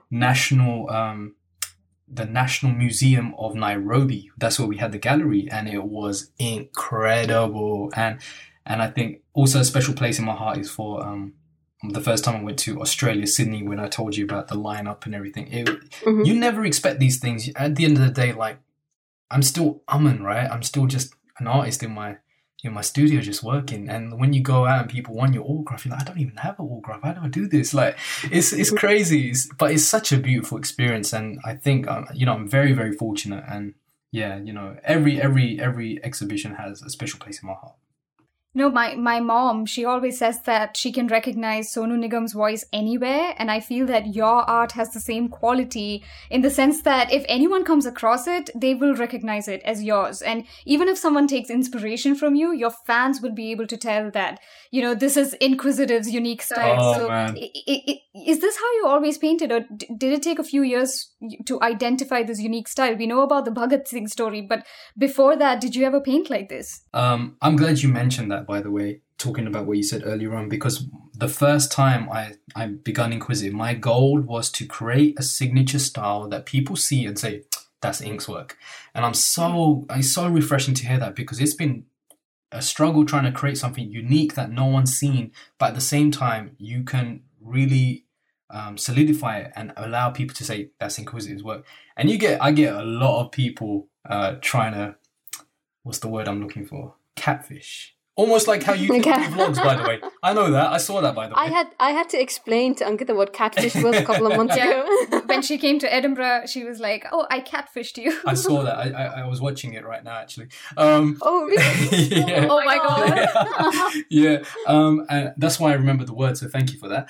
National Museum of Nairobi. That's where we had the gallery, and it was incredible. And I think also a special place in my heart is for the first time I went to Australia, Sydney, when I told you about the lineup and everything. You never expect these things. At the end of the day, like, I'm still Aman, right? I'm still just an artist in my studio just working. And when you go out and people want your autograph, you're like, I don't even have an autograph. How do I do this? Like, it's crazy. But it's such a beautiful experience. And I think, I'm very, very fortunate. And yeah, every exhibition has a special place in my heart. My mom, she always says that she can recognize Sonu Nigam's voice anywhere. And I feel that your art has the same quality in the sense that if anyone comes across it, they will recognize it as yours. And even if someone takes inspiration from you, your fans will be able to tell that, this is Inquisitive's unique style. Oh, so man. Is this how you always painted, or did it take a few years to identify this unique style? We know about the Bhagat Singh story, but before that, did you ever paint like this? I'm glad you mentioned that, by the way, talking about what you said earlier on, because the first time I begun Inquisitive, my goal was to create a signature style that people see and say, that's Ink's work. And it's so refreshing to hear that, because it's been a struggle trying to create something unique that no one's seen, but at the same time, you can really solidify it and allow people to say, that's Inquisitive's work. And I get a lot of people trying to, what's the word I'm looking for? Catfish. Almost like how you do vlogs, by the way. I know that. I saw that, by the way. I had to explain to Ankita what catfish was a couple of months ago. When she came to Edinburgh, she was like, "Oh, I catfished you." I saw that. I was watching it right now, actually. Oh, really? Yeah. Oh my God. Yeah. And that's why I remember the word. So thank you for that.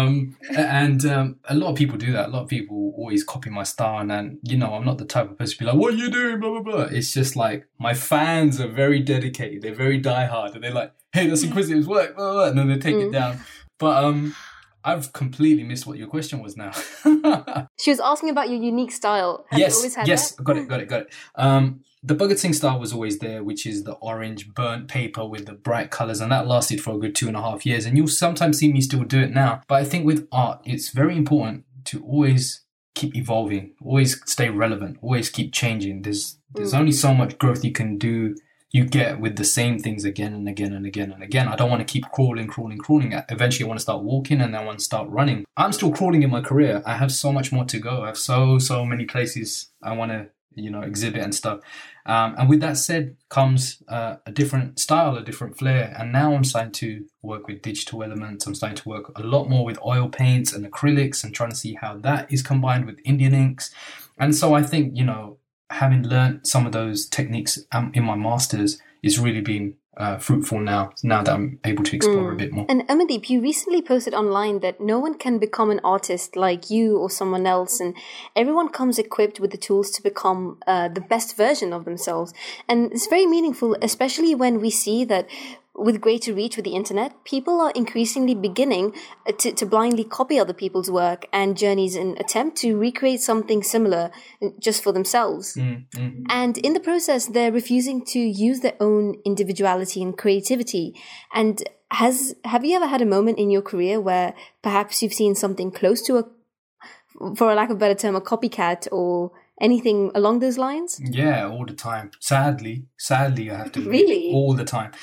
And a lot of people do that. A lot of people always copy my style, and then I'm not the type of person to be like, "What are you doing?" Blah blah blah. It's just like my fans are very dedicated. They're very diehard. And they're like, hey, that's Inquisitive's work, blah, blah, blah, and then they take it down. But I've completely missed what your question was now. She was asking about your unique style. Have you always had that? Got it. The Bhagat Singh style was always there, which is the orange burnt paper with the bright colours, and that lasted for a good 2.5 years. And you'll sometimes see me still do it now. But I think with art, it's very important to always keep evolving, always stay relevant, always keep changing. There's only so much growth you can do. You get with the same things again and again and again and again. I don't want to keep crawling. Eventually I want to start walking, and then I want to start running. I'm still crawling in my career. I have so much more to go. I have so many places I want to exhibit and stuff. And with that said comes a different style, a different flair. And now I'm starting to work with digital elements. I'm starting to work a lot more with oil paints and acrylics and trying to see how that is combined with Indian inks. And so I think, having learned some of those techniques in my masters is really been fruitful now that I'm able to explore a bit more. And Amandeep, you recently posted online that no one can become an artist like you or someone else, and everyone comes equipped with the tools to become the best version of themselves. And it's very meaningful, especially when we see that with greater reach with the internet, people are increasingly beginning to blindly copy other people's work and journeys in attempt to recreate something similar just for themselves. And in the process, they're refusing to use their own individuality and creativity. And have you ever had a moment in your career where perhaps you've seen something close to for a lack of a better term, a copycat or anything along those lines? Yeah, all the time. Sadly, I have to admit, really? All the time.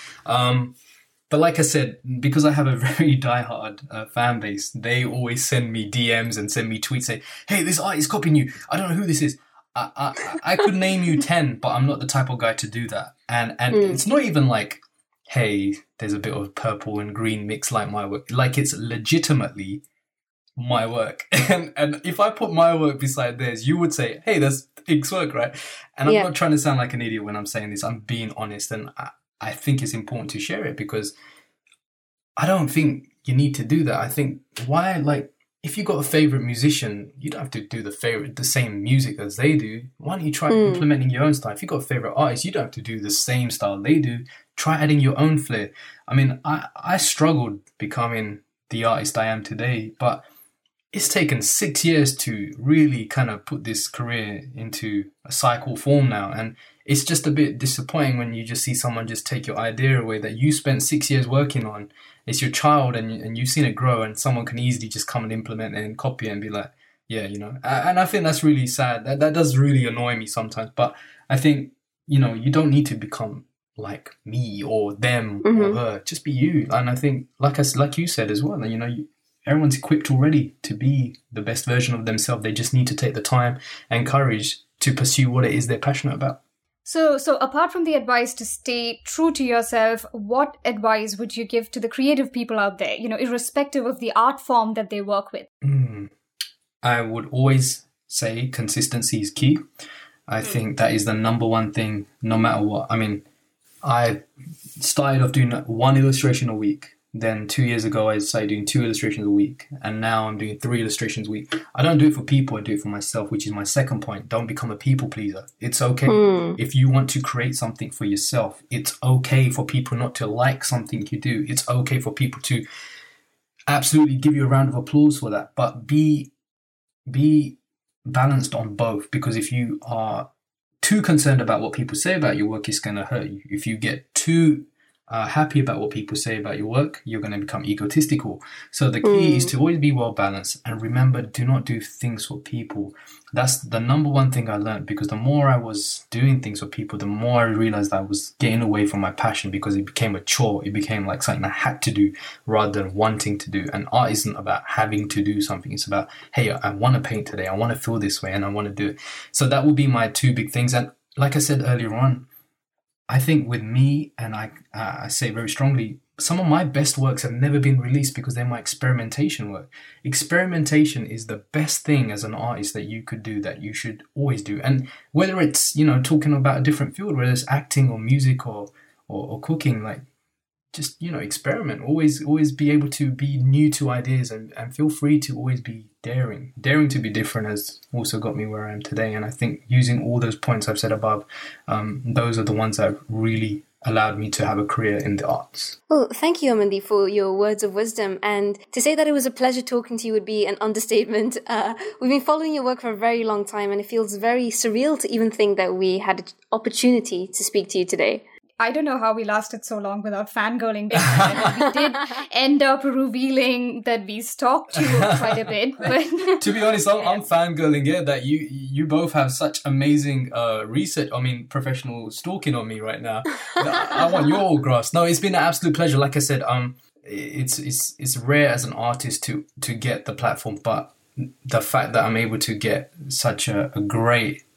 But like I said, because I have a very diehard fan base, they always send me DMs and send me tweets saying, hey, this art is copying you. I don't know who this is. I could name you 10, but I'm not the type of guy to do that. And it's not even like, hey, there's a bit of purple and green mix like my work. Like, it's legitimately my work. And if I put my work beside theirs, you would say, hey, that's Ink's work, right? And I'm not trying to sound like an idiot when I'm saying this. I'm being honest, and I think it's important to share it, because I don't think you need to do that. I think if you got a favorite musician, you don't have to do the same music as they do. Why don't you try implementing your own style? If you got a favorite artist, you don't have to do the same style they do. Try adding your own flair. I mean, I struggled becoming the artist I am today, but it's taken 6 years to really kind of put this career into a cycle form now. And it's just a bit disappointing when you just see someone just take your idea away that you spent 6 years working on. It's your child, and you've seen it grow, and someone can easily just come and implement it and copy it and be like, yeah, And I think that's really sad. That does really annoy me sometimes. But I think, you don't need to become like me or them or her. Just be you. And I think, like you said as well, everyone's equipped already to be the best version of themselves. They just need to take the time and courage to pursue what it is they're passionate about. So apart from the advice to stay true to yourself, what advice would you give to the creative people out there, irrespective of the art form that they work with? I would always say consistency is key. I think that is the number one thing, no matter what. I mean, I started off doing one illustration a week. Then 2 years ago, I started doing 2 illustrations a week. And now I'm doing 3 illustrations a week. I don't do it for people, I do it for myself, which is my second point. Don't become a people pleaser. It's okay. If you want to create something for yourself, it's okay for people not to like something you do. It's okay for people to absolutely give you a round of applause for that. But be balanced on both, because if you are too concerned about what people say about your work, it's going to hurt you. If you get too happy about what people say about your work, you're going to become egotistical. So the key is to always be well balanced, and remember, do not do things for people. That's the number one thing I learned, because the more I was doing things for people, the more I realized I was getting away from my passion, because it became a chore. It became like something I had to do rather than wanting to do. And art isn't about having to do something. It's about, hey, I want to paint today. I want to feel this way and I want to do it. So that would be my 2 big things. And like I said earlier on, I think with me, and I say very strongly, some of my best works have never been released because they're my experimentation work. Experimentation is the best thing as an artist that you could do, that you should always do. And whether it's, talking about a different field, whether it's acting or music or cooking, like, just, experiment. Always be able to be new to ideas, and feel free to always be daring. Daring to be different has also got me where I am today. And I think using all those points I've said above, those are the ones that have really allowed me to have a career in the arts. Well, thank you, Amandeep, for your words of wisdom. And to say that it was a pleasure talking to you would be an understatement. We've been following your work for a very long time, and it feels very surreal to even think that we had an opportunity to speak to you today. I don't know how we lasted so long without fangirling. We did end up revealing that we stalked you quite a bit. But to be honest, I'm fangirling it that you both have such amazing research. I mean, professional stalking on me right now. I want your autographs. No, it's been an absolute pleasure. Like I said, it's rare as an artist to get the platform, but the fact that I'm able to get such a great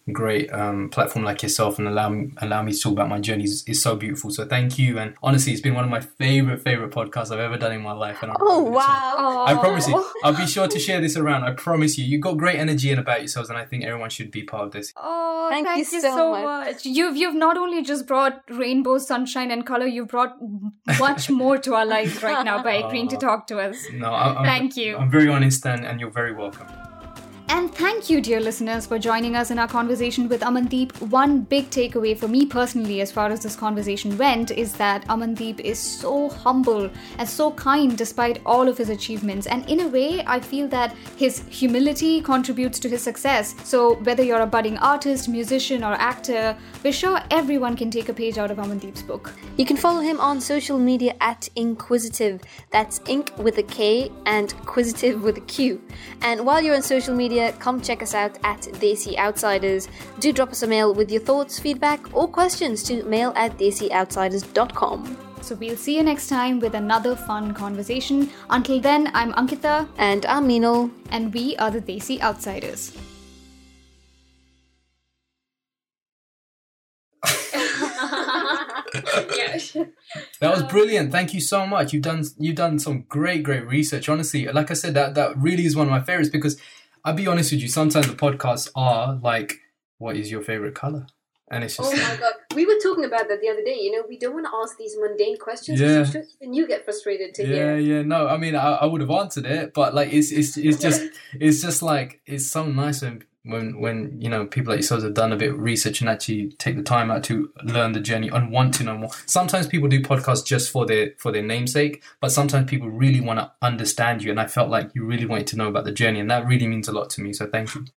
great platform like yourself and allow me to talk about my journey is so beautiful. So thank you. And honestly, it's been one of my favorite podcasts I've ever done in my life. And I promise you, I'll be sure to share this around. I promise you. You've got great energy and about yourselves, and I think everyone should be part of this. Oh, thank you so much. You've not only just brought rainbow, sunshine, and color. You've brought much more to our lives right now by agreeing to talk to us. No, thank you. I'm very honest, and you're very welcome. And thank you, dear listeners, for joining us in our conversation with Amandeep. One big takeaway for me personally, as far as this conversation went, is that Amandeep is so humble and so kind despite all of his achievements. And in a way, I feel that his humility contributes to his success. So whether you're a budding artist, musician, or actor, we're sure everyone can take a page out of Amandeep's book. You can follow him on social media at Inquisitive. That's Ink with a K and Quisitive with a Q. And while you're on social media, come check us out at Desi Outsiders. Do drop us a mail with your thoughts, feedback, or questions to mail@desioutsiders.com. So we'll see you next time with another fun conversation. Until then, I'm Ankita. And I'm Meenal. And we are the Desi Outsiders. That was brilliant. Thank you so much. You've done some great research. Honestly, like I said, that really is one of my favorites, because I'll be honest with you, sometimes the podcasts are like, what is your favorite color? And it's just... Oh my God. We were talking about that the other day. We don't want to ask these mundane questions. Yeah. And you get frustrated to hear. Yeah. No, I mean, I would have answered it, but like, it's just like, it's so nice when people like yourselves have done a bit of research and actually take the time out to learn the journey and want to know more. Sometimes people do podcasts just for their namesake, but sometimes people really want to understand you, and I felt like you really wanted to know about the journey, and that really means a lot to me, so thank you.